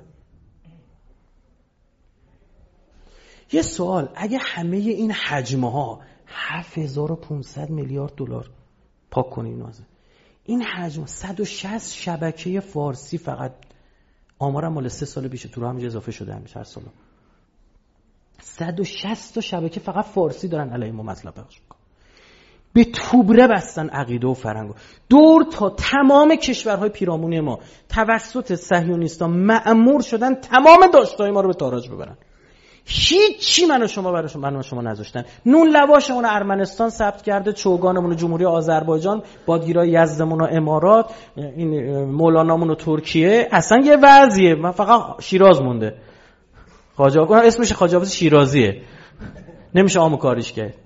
یه سوال، اگه همه این حجمها هفت هزار و پانصد میلیارد دلار پاک کنین اینو، این حجم صد و شصت شبکه فارسی فقط، آمارم مال سه سال پیشه تو رو همینجا اضافه شده همیشه هر سال صد و شصت تا شبکه فقط فارسی دارن علیه ما مطلب پخش میکنن. به توبره بستن عقیده و فرهنگ. دور تا تمام کشورهای پیرامونی ما توسط صهیونیستان مأمور شدن تمام داشته‌های ما رو به تاراج ببرن. هیچی منو شما براشون منو شما نذاشتن. نون لواشمون ارمنستان ثبت کرده، چوگانمون جمهوری آذربایجان، بادگیرای یزدمون و امارات، این مولانامون و ترکیه. اصلا یه وضعیه. من فقط شیراز مونده. خواجه آقا اسمش خواجه حافظ شیرازیه، نمیشه آمو کاریش کرد.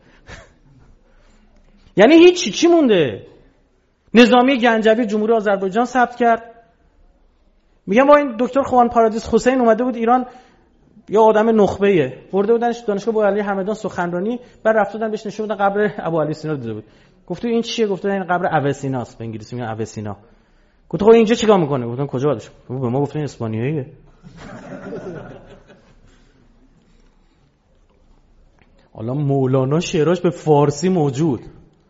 یعنی هیچی چی مونده؟ نظامی گنجوی جمهوری آذربایجان ثبت کرد. میگم با این دکتر خوان پارادیس حسین اومده بود ایران، یا آدم نخبه‌ایه، برده بودنش دانشگاه ابوعلی همدان سخنرانی، بعد رفتن بهش نشون دادن قبر ابوعلی سینا رو دیده بود. گفته این چیه؟ گفته این قبر اوسیناست، به انگلیسی میگن اوسینا. گفت خب اینجا چیکار میکنه؟ گفتن کجا بادش؟ به ما گفتن اسپانیاییه. حالا مولانا شعراش به فارسی موجود.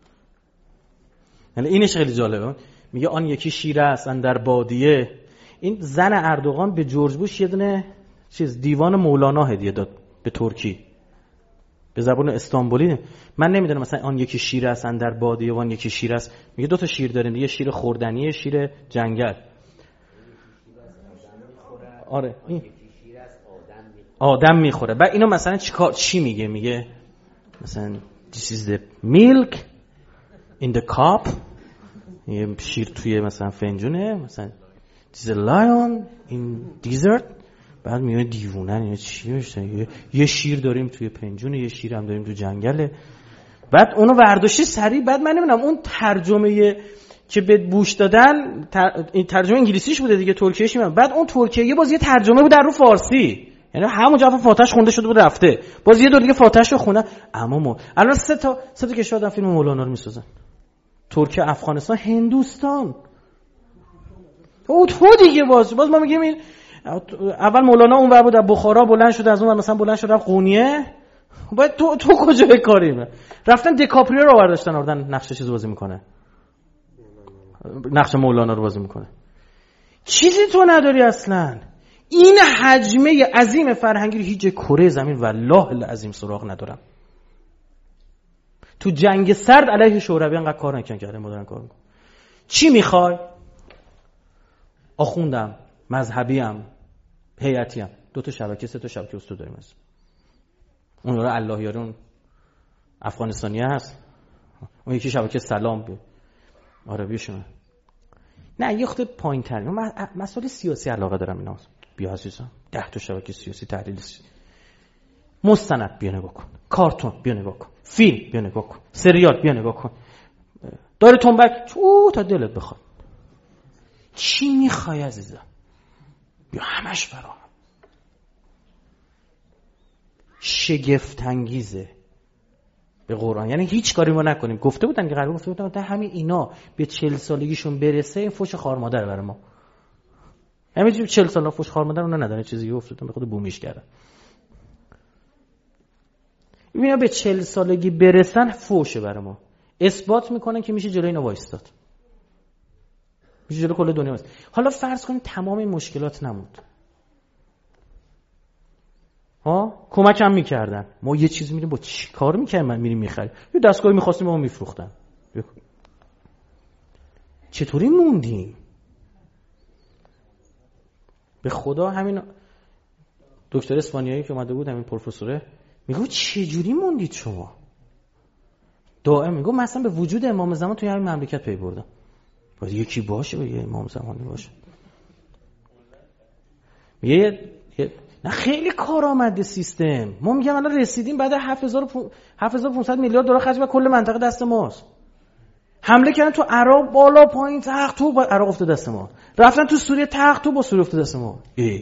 یعنی اینش خیلی جالبه. میگه آن یکی شیر است اندر بادیه. این زن اردوغان به جورج بوش یه دونه چیز دیوان مولانا هدیه داد به ترکی به زبان استانبولی. من نمیدونم مثلا آن یکی شیر است اندر بادیه و آن یکی شیر است. میگه دو تا شیر داریم، یه شیر خوردنی، یه شیر جنگل. آره این آدم میخوره. بعد اینو مثلا چیکار چی میگه؟ میگه مثلا this is the milk in the cup، یه شیر توی مثلا فنجونه، مثلا this is a lion in desert. بعد میگه دیوونن اینا چی میشه؟ یه شیر داریم توی پنجونه، یه شیر هم داریم تو جنگله. بعد اونو برداشتی سریع. بعد من نمیدونم اون ترجمه که به بوش دادن تر... این ترجمه انگلیسیش بوده دیگه، ترکیه‌اش نمیدونم. بعد اون ترکیه باز یه ترجمه بود در رو فارسی، یعنی همونجا فاتحش خونده شده بود رفته، باز یه دور دیگه فاتحش رو خونه. اما ما الان سه تا سه تا کشور دارن فیلم مولانا رو میسازن: ترکیه، افغانستان، هندوستان. او تو دیگه باز باز ما میگیم این اول مولانا اون ور بود در بخارا بلند شد، از اون ور مثلا بلند شد رفت قونیه، باید تو تو کجا کاری؟ رفتن دکاپریو رو آوردن آوردن نقش چیز بازی میکنه، نقش مولانا رو بازی میکنه. چیزی تو نداری اصلا. این حجمه عظیم فرهنگی رو هیچ کره زمین والله العظیم سراغ ندارم. تو جنگ سرد علیه شوروی انقدر کار نکردن، مدرن کار میکنه. چی میخوای؟ آخوندم، مذهبیم، هیئتیم، دو تا شبکه سه تا شبکه استو داریم. از اون رو الله یاره اون افغانستانی هست، اون یکی شبکه سلام به عربیشونه. نه یه خود پایین تر. من مسائل سیاسی علاقه دارم اینا. بیا عزیزم ده تا شبکه سیاسی تحلیل مستند بیا نگاه کن، کارتون بیا نگاه کن، فیلم بیا نگاه کن، سریال بیا نگاه کن، داره تنبک تو تا دلت بخواد. چی میخوای عزیزم؟ بیا همش برام شگفت انگیزه به قرآن. یعنی هیچ کاری ما نکنیم. گفته بودن که قرار گفته بودن همین اینا به چهل سالگیشون برسه این فوش خار مادر برای ما. همین چهل سالا فوش خار مادر اونا نداره، چیزی افتادن به خود بومیش کردن. اینا به چهل سالگی برسن فوشه برای ما. اثبات میکنن که میشه جلوی اینا وایستاد، میشه جلوی کل دنیا وایستاد. حالا فرض کنید تمام این مشکلات نمود، ها کمک هم میکردن، ما یه چیز میریم با چی کار میکردیم؟ من میریم میخریم یه دستگاهی میخواستیم ما میفروختن. چطوری موندیم؟ به خدا همین دکتر اسپانیایی که اومده بود، همین پروفسوره، میگه چه جوری موندید شما؟ دائم میگه مثلا به وجود امام زمان توی همین مملکت پی بردم. باید یکی باشه و یه امام زمانی باشه. میگه نه خیلی کارآمد سیستم. ما میگم الان رسیدیم بعد هفت هزار و پانصد میلیارد دلار خرج و کل منطقه دست ماست. حمله کردن تو عراق، بالا پایین تخت تو با عراق افتاد دست ما. رفتن تو سوریه، تخت تو با سوریه افتاد دست ما. ای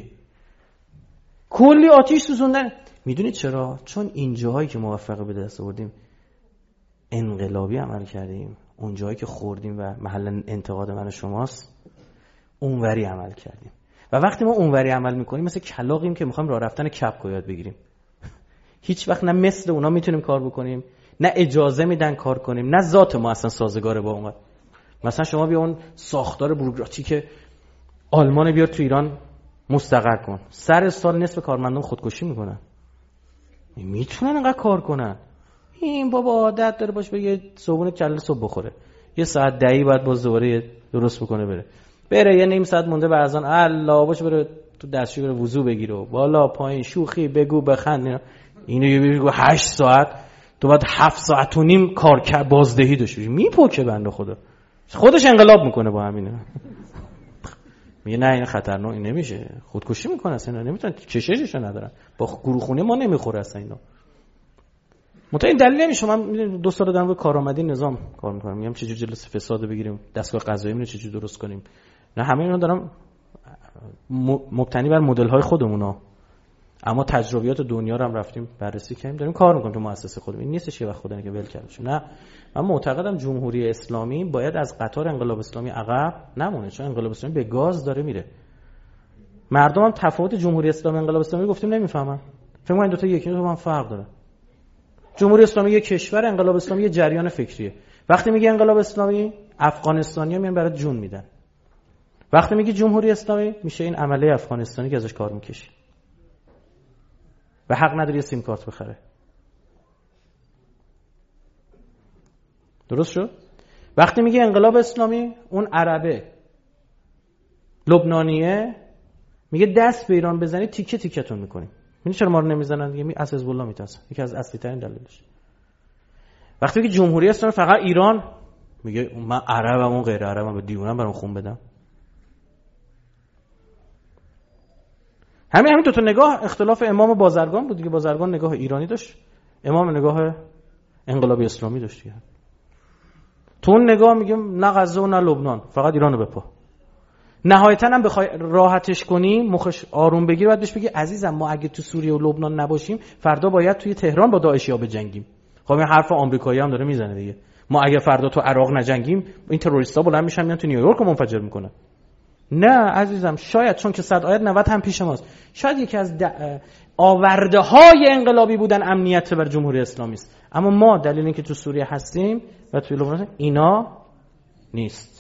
کلی آتش سوزوندن. میدونید چرا؟ چون این جاهایی که موفق به دست آوردیم انقلابی عمل کردیم، اون جایی که خوردیم و محل انتقاد من و شماست اونوری عمل کردیم. و وقتی ما اونوری عمل میکنیم مثل کلاغیم که میخوایم راه رفتن کپ یاد بگیریم. هیچ وقت نه مثل اونا میتونیم کار بکنیم، نه اجازه میدن کار کنیم، نه ذات ما اصلا سازگاره با اون. مثلا شما بیا اون ساختار بوروکراتیک آلمان بیار تو ایران مستقر کن، سر سال نصف کارمندان خودکشی میکنن. میتونن اینقدر کار کنن؟ این بابا عادت داره باش بگه صبحونه کله صبح بخوره، یه ساعت دهی بعد باز دوباره درست بکنه بره بره یه نیم ساعت مونده به اذان الله باشه بره تو دستشویی بره وضو بگیره و بالا پایین شوخی بگو بخند. اینو یه بگو هشت ساعت تو بعد هفت ساعت و نیم کار کرد بازدهی داشت میپوکه بنده خدا، خودش انقلاب میکنه با همینه. میگه نه این خطرناک، این نمیشه، خودکشی میکنه اصلا، نمیتونن چشششو ندارن، با گروه خونی ما نمیخوره اصلا اینا. متأ این دلیل نمیشه. من دو سال دارم روی کارآمدی نظام کار میکنم، میگم چجوری جلسه فساد بگیریم، دستگاه قضایی رو چجوری درست کنیم. نه همه اینا دارم مبتنی بر مدل های خودمونا، اما تجربیات دنیا رو هم رفتیم بررسی کردیم، داریم کار میکنیم تو مؤسسه خودمون. این نیستش که وقت خدا نگه ول کرده شه. نه من معتقدم جمهوری اسلامی باید از قطار انقلاب اسلامی عقب نمونه، چون انقلاب اسلامی به گاز داره میره. مردم هم تفاوت جمهوری اسلامی و انقلاب اسلامی گفتیم نمیفهمن، فکر می‌کنن دو تا یکی دو تا هم فرق داره. جمهوری اسلامی یک کشور، انقلاب اسلامی یه جریان فکریه. وقتی میگه انقلاب اسلامی، افغانستانی‌ها میان برات جون میدن. وقتی میگه جمهوری اسلامی، میشه این عمله افغانستانی که ازش کار میکشی و حق نداری یه سیم کارت بخره. درست شد؟ وقتی میگه انقلاب اسلامی، اون عربه لبنانیه میگه دست به ایران بزنید تیکه تیکتون میکنیم. این چرا ما رو نمیزنن دیگه؟ از حزب الله میترسن. یکی از اصلی ترین دلایلش. وقتی که جمهوری اسلامی فقط ایران، میگه من عربم و غیر عربم، به دیوونم برام خون بدم. همین همین دو تا نگاه اختلاف امام و بازرگان بود دیگه. بازرگان نگاه ایرانی داشت، امام نگاه انقلابی اسلامی داشت دیگه. تو اون نگاه میگم نه غزه و نه لبنان، فقط ایرانو بپا. نهایتا هم بخوای راحتش کنی، مخش آروم بگیر، بعد بهش بگی عزیزم ما اگه تو سوریه و لبنان نباشیم فردا باید توی تهران با داعشیا بجنگیم. خب این حرف آمریکایی هم داره میزنه دیگه. ما اگه فردا تو عراق نجنگیم این تروریستا بلند میشن میان تو نیویورک رو منفجر میکنن. نه عزیزم، شاید چون که صد آیت نود هم پیش ماست، شاید یکی از آورده های انقلابی بودن امنیت بر جمهوری اسلامی است، اما ما دلیل اینکه تو سوریه هستیم و توی لبنان اینا نیست.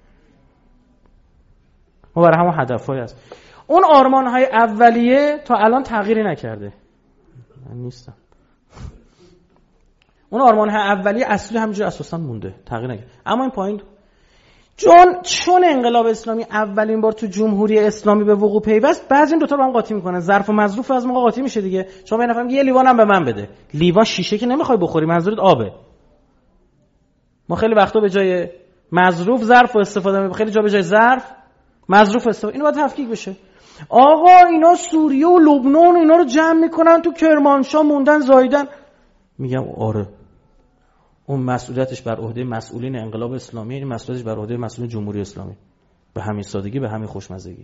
ما برای همون هدف‌های هست. اون آرمان‌های اولیه تا الان تغییری نکرده. من نیستم. اون آرمان‌های اولیه اصلی همینجوری اساساً مونده، تغییر نکرده. اما این پایین چون چون انقلاب اسلامی اولین بار تو جمهوری اسلامی به وقوع پیوست، بعضی این دو تا رو هم قاطی میکنن. ظرف و مظروف از موقع قاطی میشه دیگه. شما یه نفر یه لیوان هم به من بده. لیوان شیشه که نمیخوای بخوری، منظورت آبه. ما خیلی وقتا به جای مظروف ظرف رو استفاده می‌کنیم، خیلی جا به جای ظرف مظروف استفاده. اینو باید تفکیک بشه. آقا اینا سوریه و لبنان و اینا رو جمع میکنن تو کرمانشاه موندن زایدن. میگم آره، اون مسئولیتش بر عهده مسئولین انقلاب اسلامی، این مسئولیتش بر عهده مسئولین جمهوری اسلامی. به همین سادگی، به همین خوشمزگی.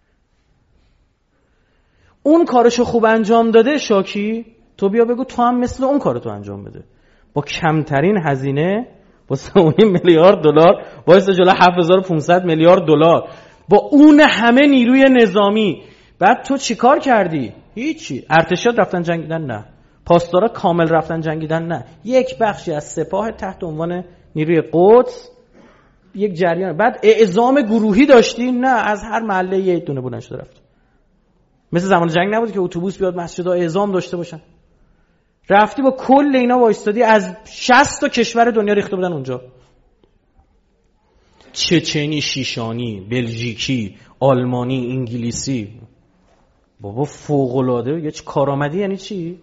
اون کارشو خوب انجام داده شاکی، تو بیا بگو تو هم مثل اون کارو تو انجام بده. با کمترین هزینه، با سه و نیم میلیارد دلار، وایس جلو هفت هزار و پانصد میلیارد دلار، با اون همه نیروی نظامی، بعد تو چیکار کردی؟ هیچی. ارتشات رفتن جنگیدن؟ نه. پاسدارا کامل رفتن جنگیدن؟ نه. یک بخشی از سپاه تحت عنوان نیروی قدس یک جریان، بعد اعزام گروهی داشتی؟ نه، از هر محله یه دونه بلند شده رفت. مثل زمان جنگ نبود که اتوبوس بیاد مسجدها اعزام داشته باشن. رفتی با کل اینا وایستادی، از شصت تا کشور دنیا ریخته بودن اونجا. چچنی، شیشانی، بلژیکی، آلمانی، انگلیسی. بابا فوق‌العاده. یه چه کارآمدی. یعنی چی؟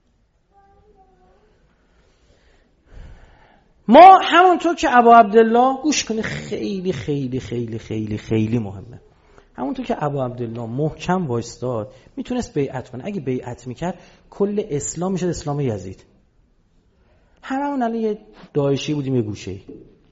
ما همونطور که ابا عبدالله، گوش کنی خیلی خیلی خیلی خیلی خیلی مهمه، همونطور که ابا عبدالله محکم وایستاد، میتونست بیعت کنه. اگه بیعت میکرد کل اسلام میشد اسلام یزید. هممون الان یه داعشی بودیم یه گوشه‌ای.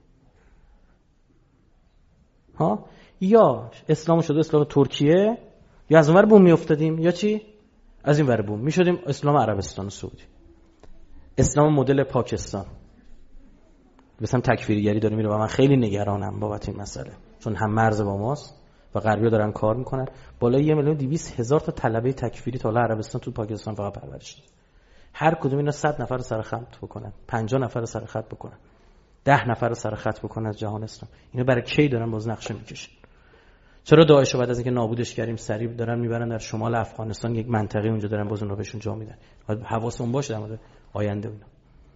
ها، یا اسلام شده اسلام ترکیه، یا از اون ور بوم میافتادیم، یا چی؟ از این ور بوم میشدیم اسلام عربستان و سعودی، اسلام مدل پاکستان. مثلا تکفیرگری داره میره و من خیلی نگرانم بابت این مسئله، چون هم مرز با ماست و غربی‌ها دارن کار میکنن. بالای یک میلیون و دویست هزار تا طلبه تکفیری تا حالا عربستان تو پاکستان فقط پرورش داده. هر کدوم اینا صد نفر رو سر خط بکنن، پنجاه نفر رو سر خط بکنن، ده نفر رو سر خط بکنن از جهان اسلام. اینو برای کی دارن باز نقشه میکشن؟ چرا داعش بعد از اینکه نابودش کردیم سریع دارن میبرن در شمال افغانستان، یک منطقه اونجا دارن باز اون رو بهشون جا میدن. حواسمون باشه در مورد آینده اینا.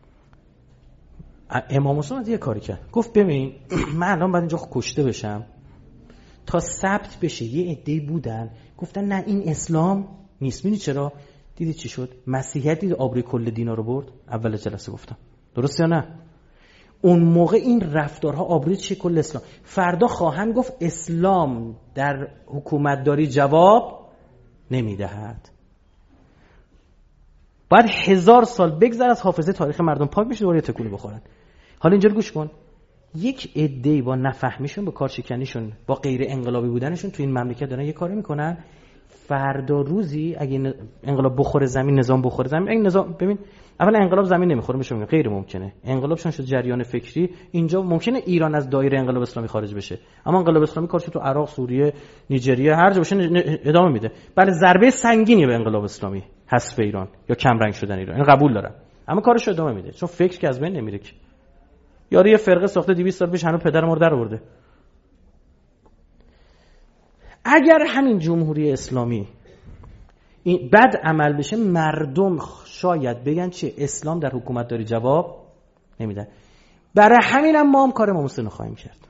امام حسین یه کاری کرد، گفت ببین من الان باید اینجا کشته بشم تا ثبت بشه. یه عده‌ای بودن گفتن نه این اسلام نیست. می‌دونی چرا؟ دیدی چی شد؟ مسیحیت دید آبروی کل دینا رو برد. اول جلسه گفتم درست یا نه؟ اون موقع این رفتارها آبروی چه کل اسلام. فردا خواهند گفت اسلام در حکومتداری جواب نمیدهد. بعد هزار سال بگذر از حافظه تاریخ مردم پاک بشه دوباره تکونی بخورن. حالا اینجا رو گوش کن. یک عده‌ای با نفهمیشون، با کارشکنیشون، با غیر انقلابی بودنشون تو این مملکت دارن یه کاری میکنن. فردا روزی اگه انقلاب بخوره زمین، نظام بخوره زمین، این نظام ببین اولا انقلاب زمین نمیخوره، میشه میگه غیر ممکنه. انقلابشون شد جریان فکری. اینجا ممکنه ایران از دایره انقلاب اسلامی خارج بشه، اما انقلاب اسلامی کارش تو عراق، سوریه، نیجریه هر جا باشه ادامه میده. بله ضربه سنگینی به انقلاب اسلامی، حذف ایران یا کم رنگ شدن ایران، این قبول دارم، اما کارش ادامه میده چون فکر که از بین نمیره. که یارو یه فرقه ساخته دویست سال پیش، هنوز پدر ما رو در آورده. اگر همین جمهوری اسلامی این بد عمل بشه، مردم شاید بگن چه اسلام در حکومت داری جواب نمیده. برای همینم ما هم کار امام حسین رو خواهیم کرد.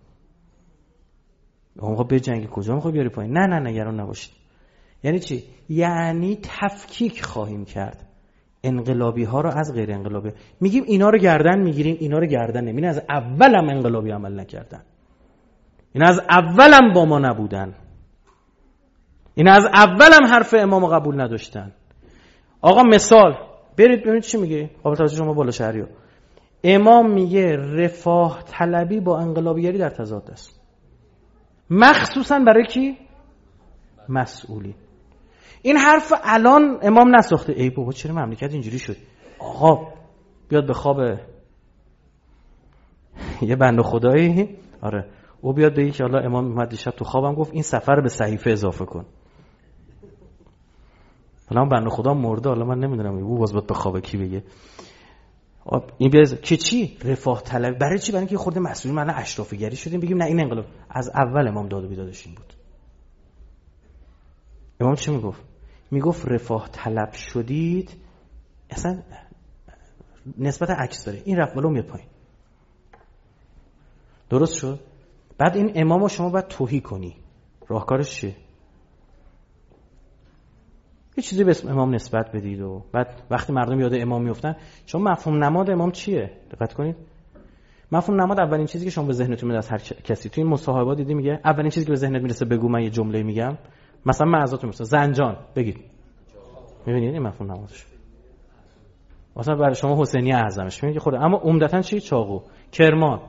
آقا به جنگ کجا میخوای بیاری پایین؟ نه نه نگران نباشید. یعنی چی؟ یعنی تفکیک خواهیم کرد انقلابی ها رو از غیر انقلابی. میگیم اینا رو گردن میگیریم، اینا رو گردن نمیگیریم. از اولم انقلابی عمل نکردن، اینا از اولم با ما نبودن، اینا از اولم حرف امامو قبول نداشتن. آقا مثال برید ببینید چی میگه قابل توجه شما بالا شهریو. امام میگه رفاه طلبی با انقلابیگری در تضاد است، مخصوصا برای کی؟ مسئولی. این حرف الان امام نساخته. ای بابا چرا مملکت اینجوری شد؟ آقا بیاد به خواب یه بنده خدایی، آره او بیاد بگه که حالا امام اومد دیشب تو خوابم گفت این سفر به صحیفه اضافه کن. حالا بنده خدا مرده، حالا من نمیدونم او باز باید به خواب کی بگه. این بیاد که چی؟ رفاه طلبی. برای چی؟ برای اینکه خورده مسئولین من اشرافی گری شدیم بگیم نه این انقلاب. از اول امام داد و بیدادش این بود. امام چی میگفت؟ میگفت رفاه طلب شدید، اصلا نسبت عکس داره، این رفت بالا میاد پایین. درست شد؟ بعد این امامو شما باید توهی کنی. راهکارش چیه؟ یه چیزی به اسم امام نسبت بدید و بعد وقتی مردم یاد امام میافتن، شما مفهوم نماد امام چیه؟ دقت کنید. مفهوم نماد اولین چیزی که شما به ذهنتون میاد از هر کسی تو این مصاحبات دیدی میگه اولین چیزی که به ذهنت میرسه بگو من یه جمله میگم. مثلا من ازتون میپرسم زنجان بگید. میبینید این مفهوم نمادش. مثلا برای شما حسینی اعظمش میگه خود، اما عمدتاً چی؟ چاقو. کرمان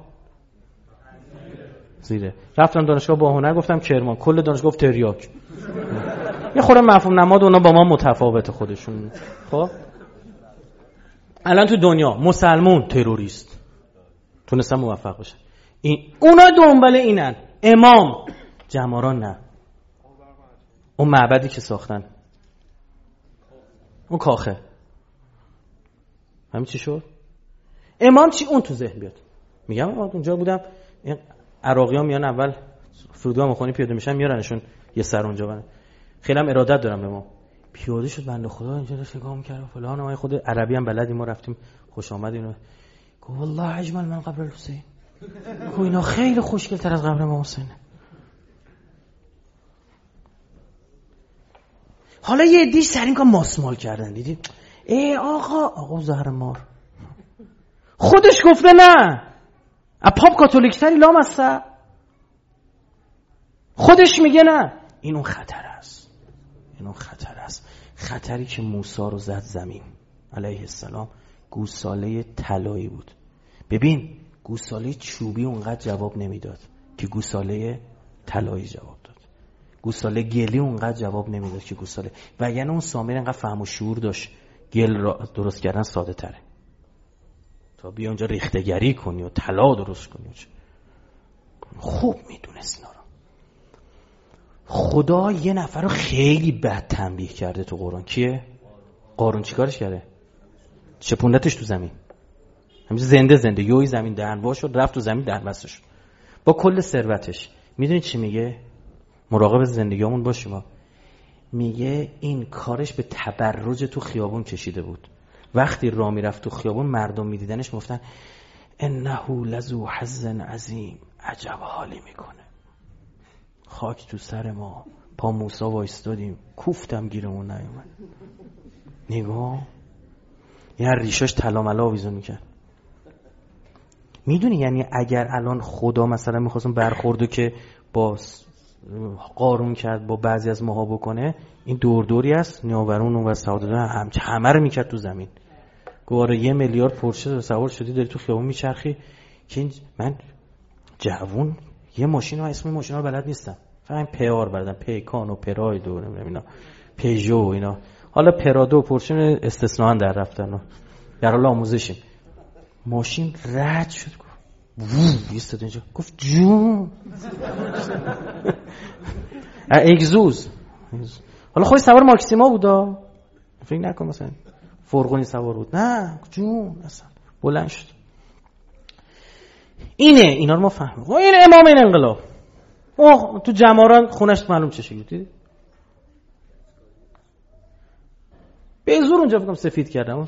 زیره. رفتم دانشگاه با هنر گفتم کرمان، کل دانشگاه گفت تریاک. یه خورده مفهوم نماد اونا با ما متفاوته خودشون. خب الان تو دنیا مسلمون تروریست تونستن موفق بشن، این اونا دنبال اینن. امام جماران نه، اون معبدی که ساختن، اون کاخه، همین چی شد؟ امام چی؟ اون تو ذهن بیاد. میگم اونجا بودم، این عراقی‌ها میان اول فرودگاه مخونی پیاده میشن میارنشون یه سر اونجا برن. خیلی هم ارادت دارم به ما. پیاده شد بنده خدا اینجا داشت نگاه می‌کرد فلان، ما خود عربی هم بلدیم، ما رفتیم خوش آمد اینو. گفت والله اجمل من قبر الحسین. گفت اینا خیلی خوشگل‌تر از قبر امام حسینه. حالا یه عده‌ای سرین که ماسمال کردن، دیدی؟ ای آقا، آقا زهر مار. خودش گفته نه. اپاپ کاتولیک تری لامصب. خودش میگه نه. این اون خطر است. این اون خطر است. خطری که موسی رو زد زمین علیه السلام. گوساله طلایی بود. ببین گوساله چوبی اونقدر جواب نمیداد که گوساله طلایی جواب داد. گوساله گلی اونقدر جواب نمیداد که گوساله، وگرنه اون سامر اینقدر فهم و شعور داشت گل را درست کردن ساده تره تا بیا اونجا ریختگری کنی و طلا درست کنی. خوب میدونست اینا رو. خدا یه نفر رو خیلی بد تنبیه کرده تو قرآن. کیه؟ قارون. چیکارش کرده؟ چپوندتش تو زمین، همین زنده زنده یوی زمین دهن‌وا شد، رفت تو زمین دهن‌بسته شد با کل ثروتش. میدونید چی میگه؟ مراقب زندگیامون باشیم. میگه این کارش به تبرج تو خیابون کشیده بود. وقتی راه میرفت تو خیابون مردم میدیدنش میگفتن انه لذو حظ عظیم، عجب حالی میکنه. خاک تو سر ما، پا موسی وایستادیم کوفتم گیرمون نیومد. نگاه این هر ریشاش طلا ملا آویزون میکرد. میدونی یعنی اگر الان خدا مثلا میخواستم برخوردو که با قارون کرد با بعضی از ماها بکنه، این دور دوری است نیاورون و سعادت هم همه رو میکرد تو زمین. گواره یه میلیارد پورشه سوار شدی داری تو خیابون میچرخی که من جوون یه ماشین رو اسم ماشین رو بلد نیستم، فقط پیار بردم، پیکان و پراید و نمیدونم اینا، پیژو و اینا. حالا پرادو و پورشه استثناء در رفتن در حال آموزشیم. ماشین رد شد گفت وو ایستاد اینجا گفت جون اگزوز. حالا خودش سوار ماکسیما بودا، فکر نکن مثلا فرغونی سوار بود، نه جون اصلا بلند شد. اینه اینا رو ما فهمیم. این امام این انقلاب اوه تو جماران خونش معلوم چه شکلی دیدی؟ به زور اونجا فکرم سفید کردم.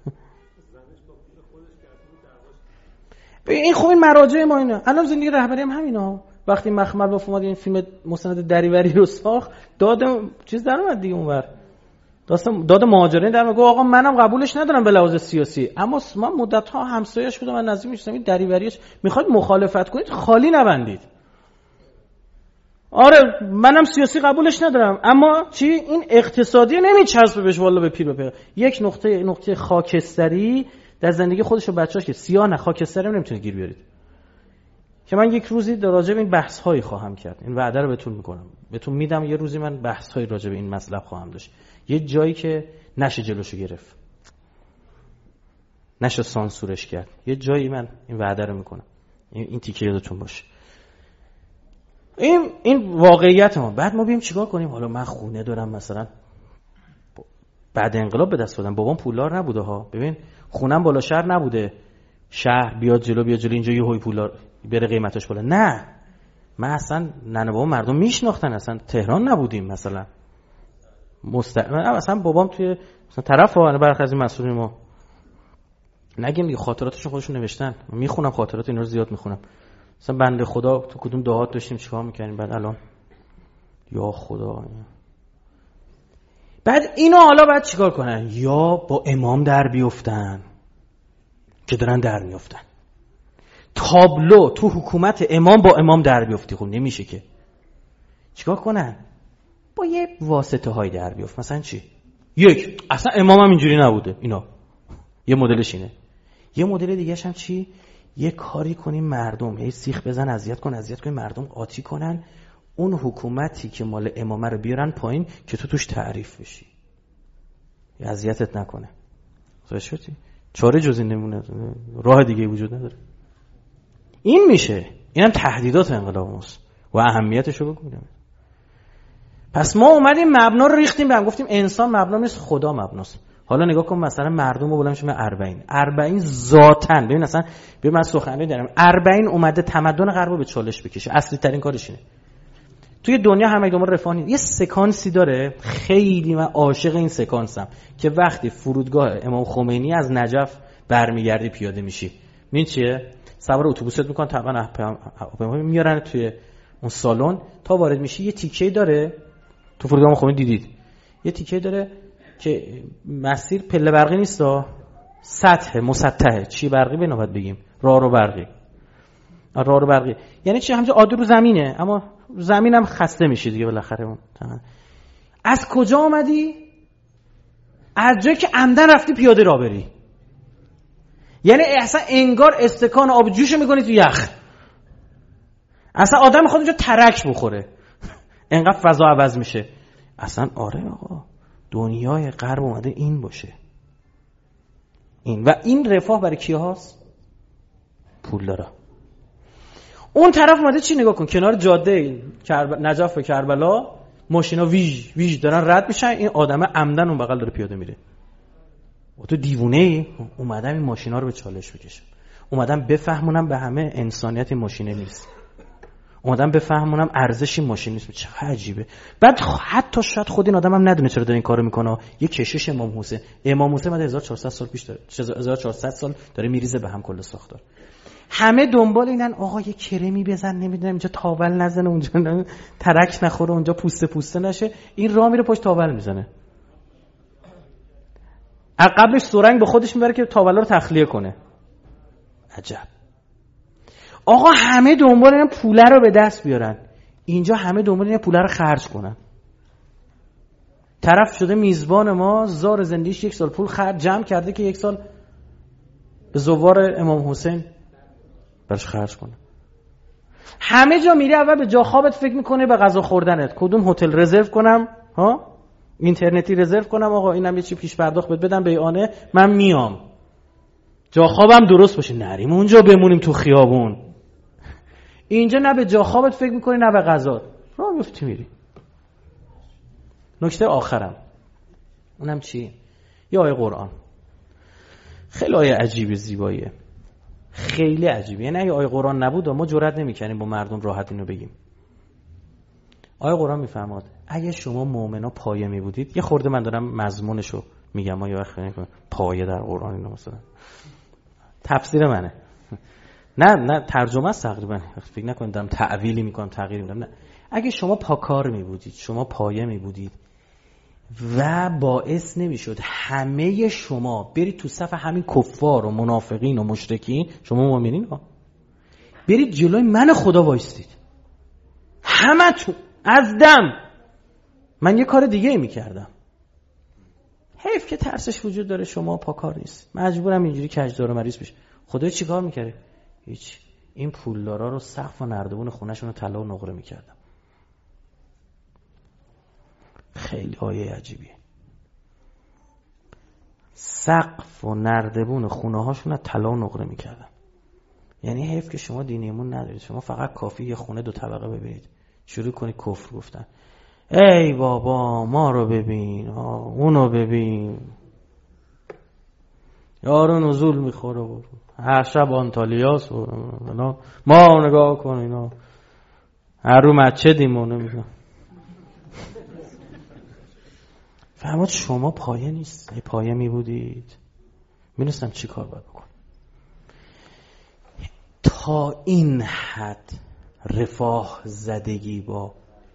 این خوب این مراجع ما اینه. الان زندگی رهبری هم همینا. وقتی مخمل با اومد این فیلم مستند دریوری رو ساخت، داد چیز در اومد دیگه اونور. داستان داد مهاجرین در میگه آقا منم قبولش ندارم به لحاظ سیاسی، اما من مدت‌ها همسایه‌اش بودم، من نزدیک میشدم، این دریوریش میخواد مخالفت کنید خالی نبندید. آره منم سیاسی قبولش ندارم، اما چی این اقتصادی نمیچسبه بهش والله به پیر به پیر. یک نقطه نقطه خاکستری در زندگی خودش و بچه‌اش که سیاه نه خاکستری هم نمیتونه گیر بیارید. که من یک روزی راجع به این بحث‌هایی خواهم کرد، این وعده رو بهتون میکنم، بهتون میدم یه روزی من بحث‌هایی راجع به این مطلب خواهم داشت، یه جایی که نشه جلوشو گرفت، نشه سانسورش کرد، یه جایی من این وعده رو میکنم. این, این تیکه یادتون باشه. این این واقعیت ما. بعد ما بیم چیکار کنیم؟ حالا من خونه دارم مثلا بعد انقلاب به دست آوردم، بابام پولدار نبوده ها، ببین خونم بالا شهر نبوده، شهر بیاد جلو بیاد جلو اینجا یه هوی پولدار بره قیمتش بالا. نه، من اصلا ننه بابام مردم میشناختن، اصلا تهران نبودیم مثلا مستقیما. اصلا بابام توی مثلا طرف ها برخی از این مسئولین ما نگیم دیگه خاطراتشون خودشون نوشتن، میخونم خاطرات اینا رو زیاد میخونم. مثلا بنده خدا تو کدوم دهات داشتیم چیکار میکنیم، بعد الان یا خدا. بعد اینو حالا بعد چیکار کنن؟ یا با امام در بیفتن که دارن در میافتن، تابلو تو حکومت امام با امام در بیفتی، خب نمیشه که. چیکار کنن؟ با یه واسطه های در بیفت. مثلا چی؟ یک، اصلا امام هم اینجوری نبوده، اینا یه مدلش اینه. یه مدل دیگه‌ش هم چی؟ یه کاری کنیم مردم هی سیخ بزن، اذیت کن اذیت کن، مردم قاطی کنن، اون حکومتی که مال امامه رو بیارن پایین که تو توش تعریف بشی، اذیتت نکنه. شدی؟ چاره جز این نمونه، راه دیگه وجود نداره. این میشه. اینم تهدیدات انقلاب ماست و اهمیتش رو بگم. پس ما اومدیم مبنا رو ریختیم به هم، گفتیم انسان مبنا نیست، خدا مبناست. حالا نگاه کن مثلا مردم رو بلند شدن اربعین. اربعین ذاتاً ببین اصلا ببین من سخنرانی دارم، اربعین اومده تمدن غرب رو به چالش بکشه. اصلی ترین کارش اینه. توی دنیا همه دنبال رفاه نیست. یه سکانسی داره خیلی من عاشق این سکانسم که وقتی فرودگاه امام خمینی از نجف برمیگردی پیاده میشی، ببین چیه؟ سوار اتوبوست میکنن، طبعا هواپیما میارن توی اون سالن، تا وارد میشی یه تیکه داره تو فرودگاه امام خمینی دیدید، یه تیکه داره که مسیر پله برقی نیست، سطح مسطحه. چی برقی به نوبت بگیم؟ راهرو برقی. راهرو برقی یعنی چی؟ همونجا عادی رو زمینه، اما زمینم خسته میشه دیگه بالاخره. اون از کجا آمدی؟ از جایی که عمدن رفتی پیاده راه بری. یعنی اصلا انگار استکان آب جوشو میکنی تو یخ، اصلا آدم میخواد اونجا ترک بخوره انقدر فضا عوض میشه. اصلا آره آقا، دنیای غرب اومده این باشه. این و این رفاه برای کی هاست؟ پول داره. اون طرف اومده چی نگاه کن، کنار جاده کرب... نجف و کربلا ماشینا ویژ ویژ دارن رد میشن، این آدمه عمدن اون بغل داره پیاده میره. و تو دیوونه ای؟ اومدم این ماشینا رو به چالش بکشم، اومدم بفهمونم به همه انسانیت این ماشینه نیست، اومدم بفهمونم ارزش این ماشین نیست. چقدر عجیبه. بعد حتی شاید خود این آدمم ندونه چرا داره این کارو میکنه. یه کشش امام حسین، امام حسین بعد هزار و چهارصد سال پیش داره، هزار و چهارصد سال داره میریزه به هم کل ساختار. همه دنبال اینن آقا یه کرمی بزن، نمیدونم اینجا تاول نزنه، اونجا ترک نخوره، اونجا پوسته پوسته نشه. این راه میره پشت تاول میزنه. قبلش سرنگ به خودش میبره که تاولا رو تخلیه کنه. عجب. آقا همه دنبال این پوله رو به دست بیارن، اینجا همه دنبال این پوله رو خرج کنن. طرف شده میزبان ما، زار زندگیش یک سال پول خرج جمع کرده که یک سال به زوار امام حسین برش خرج کنه. همه جا میره اول به جا خوابت فکر میکنه، به غذا خوردنت کدوم هتل رزرو کنم، ها اینترنتی رزرو کنم، آقا اینم یه چی پیش پرداخت بد بدم بیانه من میام، جا خوابم درست باشه، نریم اونجا بمونیم تو خیابون. اینجا نه به جا خوابت فکر میکنی نه به غذا، راه میفتی میری. نکته آخرم اونم چی؟ یه آیه قرآن خیلی آیه عجیب زیباییه، خیلی عجیبه. یعنی اگه آیه قرآن نبود ما جرئت نمی‌کردیم با مردم راحت اینو بگیم. آیه قرآن میفرماد اگه شما مؤمنا پایه می بودید، یه خورده من دارم مضمونشو میگم، ما یه وقت نکنه پایه در قرآن اینو مثلا تفسیر منه، نه نه ترجمه است تقریبا، فکر نکنید دارم تعویلی میکنم تغییر میدم، نه. اگه شما پاکار می بودید، شما پایه می بودید و باعث نمیشد همه شما برید تو صف همین کفار و منافقین و مشرکین، شما مؤمنین ها، برید جلوی من خدا وایستید همه تو از دم، من یه کار دیگه ای میکردم. حیف که ترسش وجود داره، شما پاکار نیست، مجبورم اینجوری کجدار و مریض بشه. خدا چی کار میکرده؟ هیچ. این پولدارا رو سقف و نردبون خونه‌شون رو طلا و نقره میکردم. خیلی آیه عجیبیه. سقف و نردبون خونه هاشون رو طلا و نقره میکردن. یعنی حیف که شما دین ایمون ندارید، شما فقط کافی یه خونه دو طبقه ببینید، شروع کنی کفر گفتن. ای بابا ما رو ببین، اونو ببین، یارو نزول میخوره بود هر شب آنتالیاس و ما نگاه کن اینا هر رو مچه دیمونه میگن. فهمت شما پایه نیست، ای پایه میبودید میدونستم چی کار باید بکن. تا این حد رفاه زدگی با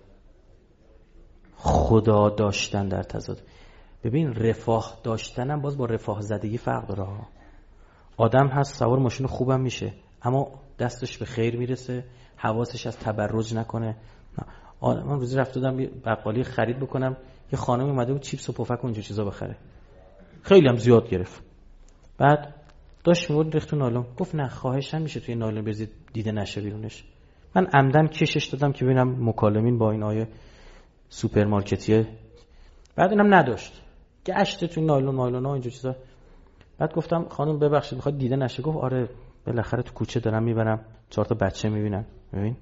خدا داشتن در تضاد. ببین رفاه داشتنم باز با رفاه زدگی فرق داره. آدم هست سوار ماشین خوبم میشه اما دستش به خیر میرسه، حواسش از تبرج نکنه. من روزی رفت دادم بقالی خرید بکنم، یه خانم اومده بود چیپس و پفک و اینجور چیزا بخره، خیلی هم زیاد گرفت. بعد داشت میورد ریخت تو نایلون، گفت نه خواهشاً میشه توی نایلون بریزید دیده نشه بیرونش. من عمدن کشش دادم که ببینم مکالمین با این آیه سوپرمارکتیه. بعد اینم نداشت، گشت توی نایلون نایلونا اینجور چیزا. بعد گفتم خانم ببخشید میخواد دیده نشه؟ گفت آره بالاخره تو کوچه دارم میبرم، چهار تا بچه میبینم. ببین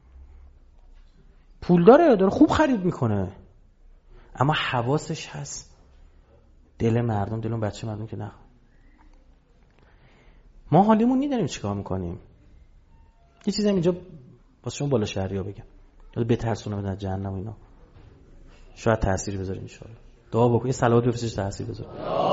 پول داره داره خوب خرید میکنه اما حواسش هست دل مردم، دل اون بچه مردم که نه. ما حالیمون نداریم چیکار میکنیم. یه چیزی هم اینجا واسه شما بالا شهریا بگم، یاد بترسونم از جهنم و اینا، شاید تأثیر بذاره ان شاء الله. دعا بکنید صلوات بفرستید تأثیر بذاره.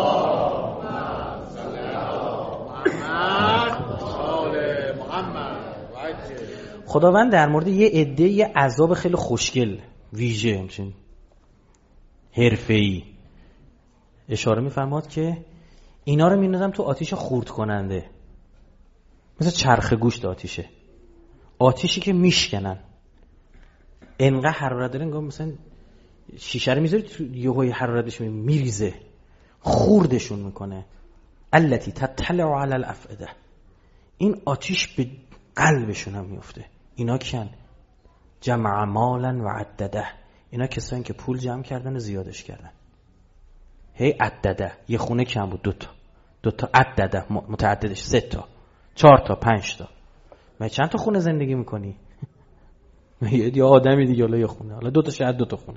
خداوند در مورد یه عده یه عذاب خیلی خوشگل ویژه همچین حرفه‌ای اشاره می‌فرماد که اینا رو می‌ندازم تو آتیش خورد کننده، مثل چرخ گوشت آتیشه، آتیشی که میشکنن انقدر حرارت داره انگار مثلا شیشه رو میذاری تو یهوی حرارتش میریزه، خوردشون میکنه. التی تطلع علی الافئده، این آتیش به قلبشون هم میفته. اینا کن جمع مالا و عدده، اینا کسایی که پول جمع کردن و زیادش کردن. هی عدده، یه خونه کم بود دوتا دوتا عدده متعددش سه تا چهار تا پنج تا. من چند تا خونه زندگی میکنی؟ یه آدمی دیگه حالا یه خونه، حالا دوتا شاید دوتا خونه.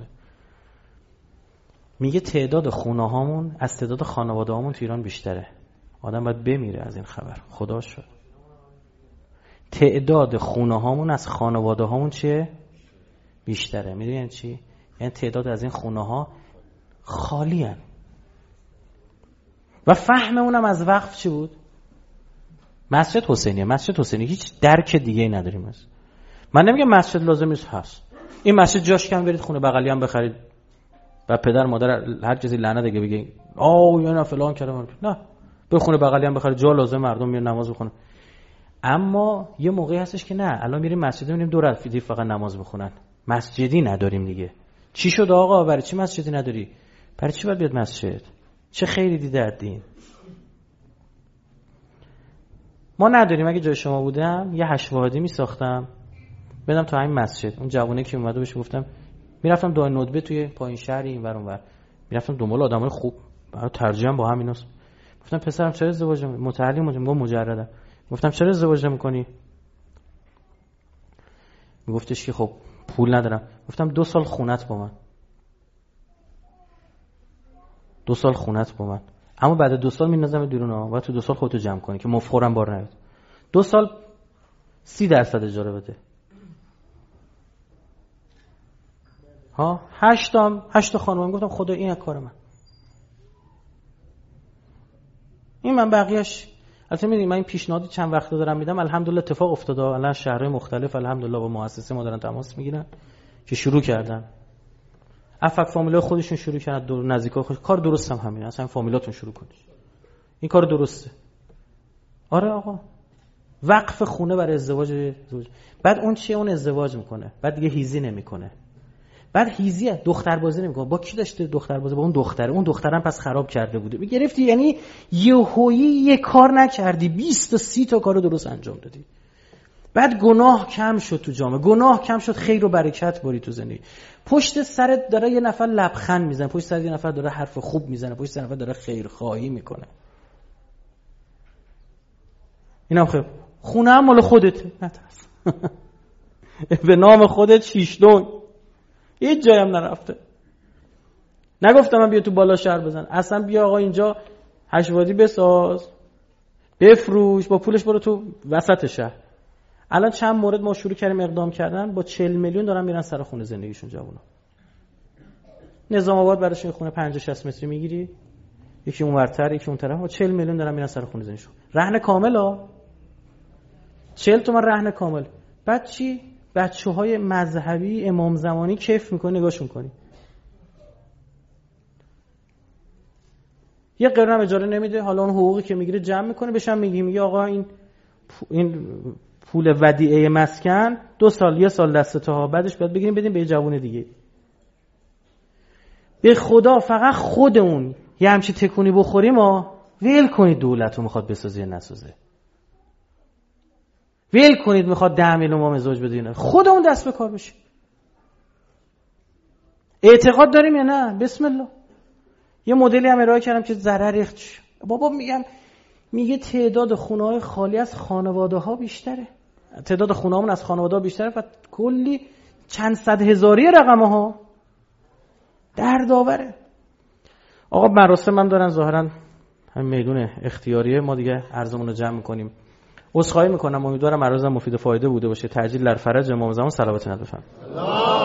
میگه تعداد خونه هامون از تعداد خانواده هامون تو ایران بیشتره. آدم باید بمیره از این خبر. خدا شد تعداد خونه هامون از خانواده هامون چیه؟ بیشتره. میدونی یعنی چی؟ یعنی تعداد از این خونه ها خالی هن. و فهم اونم از وقف چی بود؟ مسجد حسینیه. مسجد حسینی هیچ درک دیگه ای نداریم. از من نمیگم مسجد لازم نیست، هست. این مسجد جاش کم، برید خونه بغلی هم بخرید و پدر مادر هر چیزی لعنت دیگه بگین آو یا نه فلان کردم، نه به خونه بغلی هم بخرید، جا لازم مردم میان نماز بخونن. اما یه موقعی هستش که نه، الان میریم مسجد میبینیم دو رکعتی فقط نماز بخونن، مسجدی نداریم دیگه. چی شد آقا؟ برای چی مسجدی نداری؟ برای چی باید بیاد مسجد؟ چه خیری دیده در دین؟ ما نداریم. اگه جای شما بودم یه هشوادی میساختم بدم تا همین مسجد. اون جوونه که اومده بهش گفتم، میرفتم دو ندبه توی پایین شهر این ور اون ور، میرفتم دنبال آدمای خوب، برای ترجیحاً با همیناست. گفتم پسرم چرا ازدواج نمی‌کنی؟ متعلم با مجرده. گفتم چرا ازدواج نمی‌کنی؟ میگفتش که خب پول ندارم. گفتم دو سال خونت با من، دو سال خونت با من، اما بعد دو سال میندازم بیرون ها و تو دو سال خودتو جمع کنی که مفخورم بار نیاد. دو سال سی درصد اجاره بده. ها هشتم هشت خانوم. گفتم خدا این کار من، این من بقیه‌اش. البته میدونید من این پیشنهادی چند وقته دارم میدم، الحمدلله اتفاق افتاده. الان شهرهای مختلف الحمدلله با مؤسسه ما دارن تماس میگیرن که شروع کردن. افک فامیلای خودشون شروع کردن، دور نزدیکا خودش. کار درست هم همینه، اصلا فامیلاتون شروع کنید، این کار درسته. آره آقا، وقف خونه برای ازدواج. ازدواج بعد اون چیه؟ اون ازدواج میکنه، بعد دیگه هیزی نمیکنه، بعد هیزی دختر بازی نمیکنه. با کی داشته دختر بازی؟ با اون دختره. اون دخترم پس خراب کرده بوده. گرفتی؟ یعنی یهویی یه کار نکردی، بیست تا سی تا کارو درست انجام دادی. بعد گناه کم شد تو جامعه، گناه کم شد، خیر و برکت باری تو زندگی. پشت سرت داره یه نفر لبخند میزنه، پشت سرت یه نفر داره حرف خوب میزنه، پشت سرت نفر داره خیرخواهی میکنه. اینم خب خونه هم مال خودته، نترس. به نام خودت شیشتون هیچ جایم نرفته. نگفتم من بیا تو بالا شهر بزن، اصلا بیا آقا اینجا هشوادی بساز بفروش، با پولش برو تو وسط شهر. الان چند مورد ما شروع کردیم اقدام کردن، با چهل میلیون دارن میرن سر خونه زندگیشون جوونا. نظام آباد براشون خونه پنجاه شصت متری میگیری، یکی اونورتر یکی اون طرف، با چهل میلیون دارن میرن سر خونه زندگیشون. رهن کامل ها، چهل تومن رهن کامل. بعد چی؟ بچه‌های مذهبی امام زمانی کیف میکنه، نگاهشون کنی. یه قرنم اجاره نمیده، حالا اون حقوقی که میگیره جمع میکنه، بهشم میگی میگه آقا این این پول ودیعه مسکن دو سال یه سال دستته ها، بعدش باید بگیریم بدیم به یه جوون دیگه. به خدا فقط خودمون یه همچی تکونی بخوریم ما ویل کنید دولت رو میخواد بسازه نسازه، ویل کنید میخواد ده میلیون ما مزاج بده، خودمون دست به کار بشیم. اعتقاد داریم یا نه؟ بسم الله. یه مدلی هم ارائه کردم که ضرر اخت بابا میگم میگه تعداد خونه‌های خالی از خانواده‌ها بیشتره، تعداد خونه‌هامون از خانواده‌ها بیشتره و کلی چند صد هزاری رقم‌ها دردآوره. آقا مراسم من دارن ظاهرا همین میدون اختیاریه، ما دیگه عرضمون رو جمع می‌کنیم. عذرخواهی می‌کنم، امیدوارم عرضم مفید و فایده بوده باشه. تعجیل در فرج امام زمان صلوات ندفن.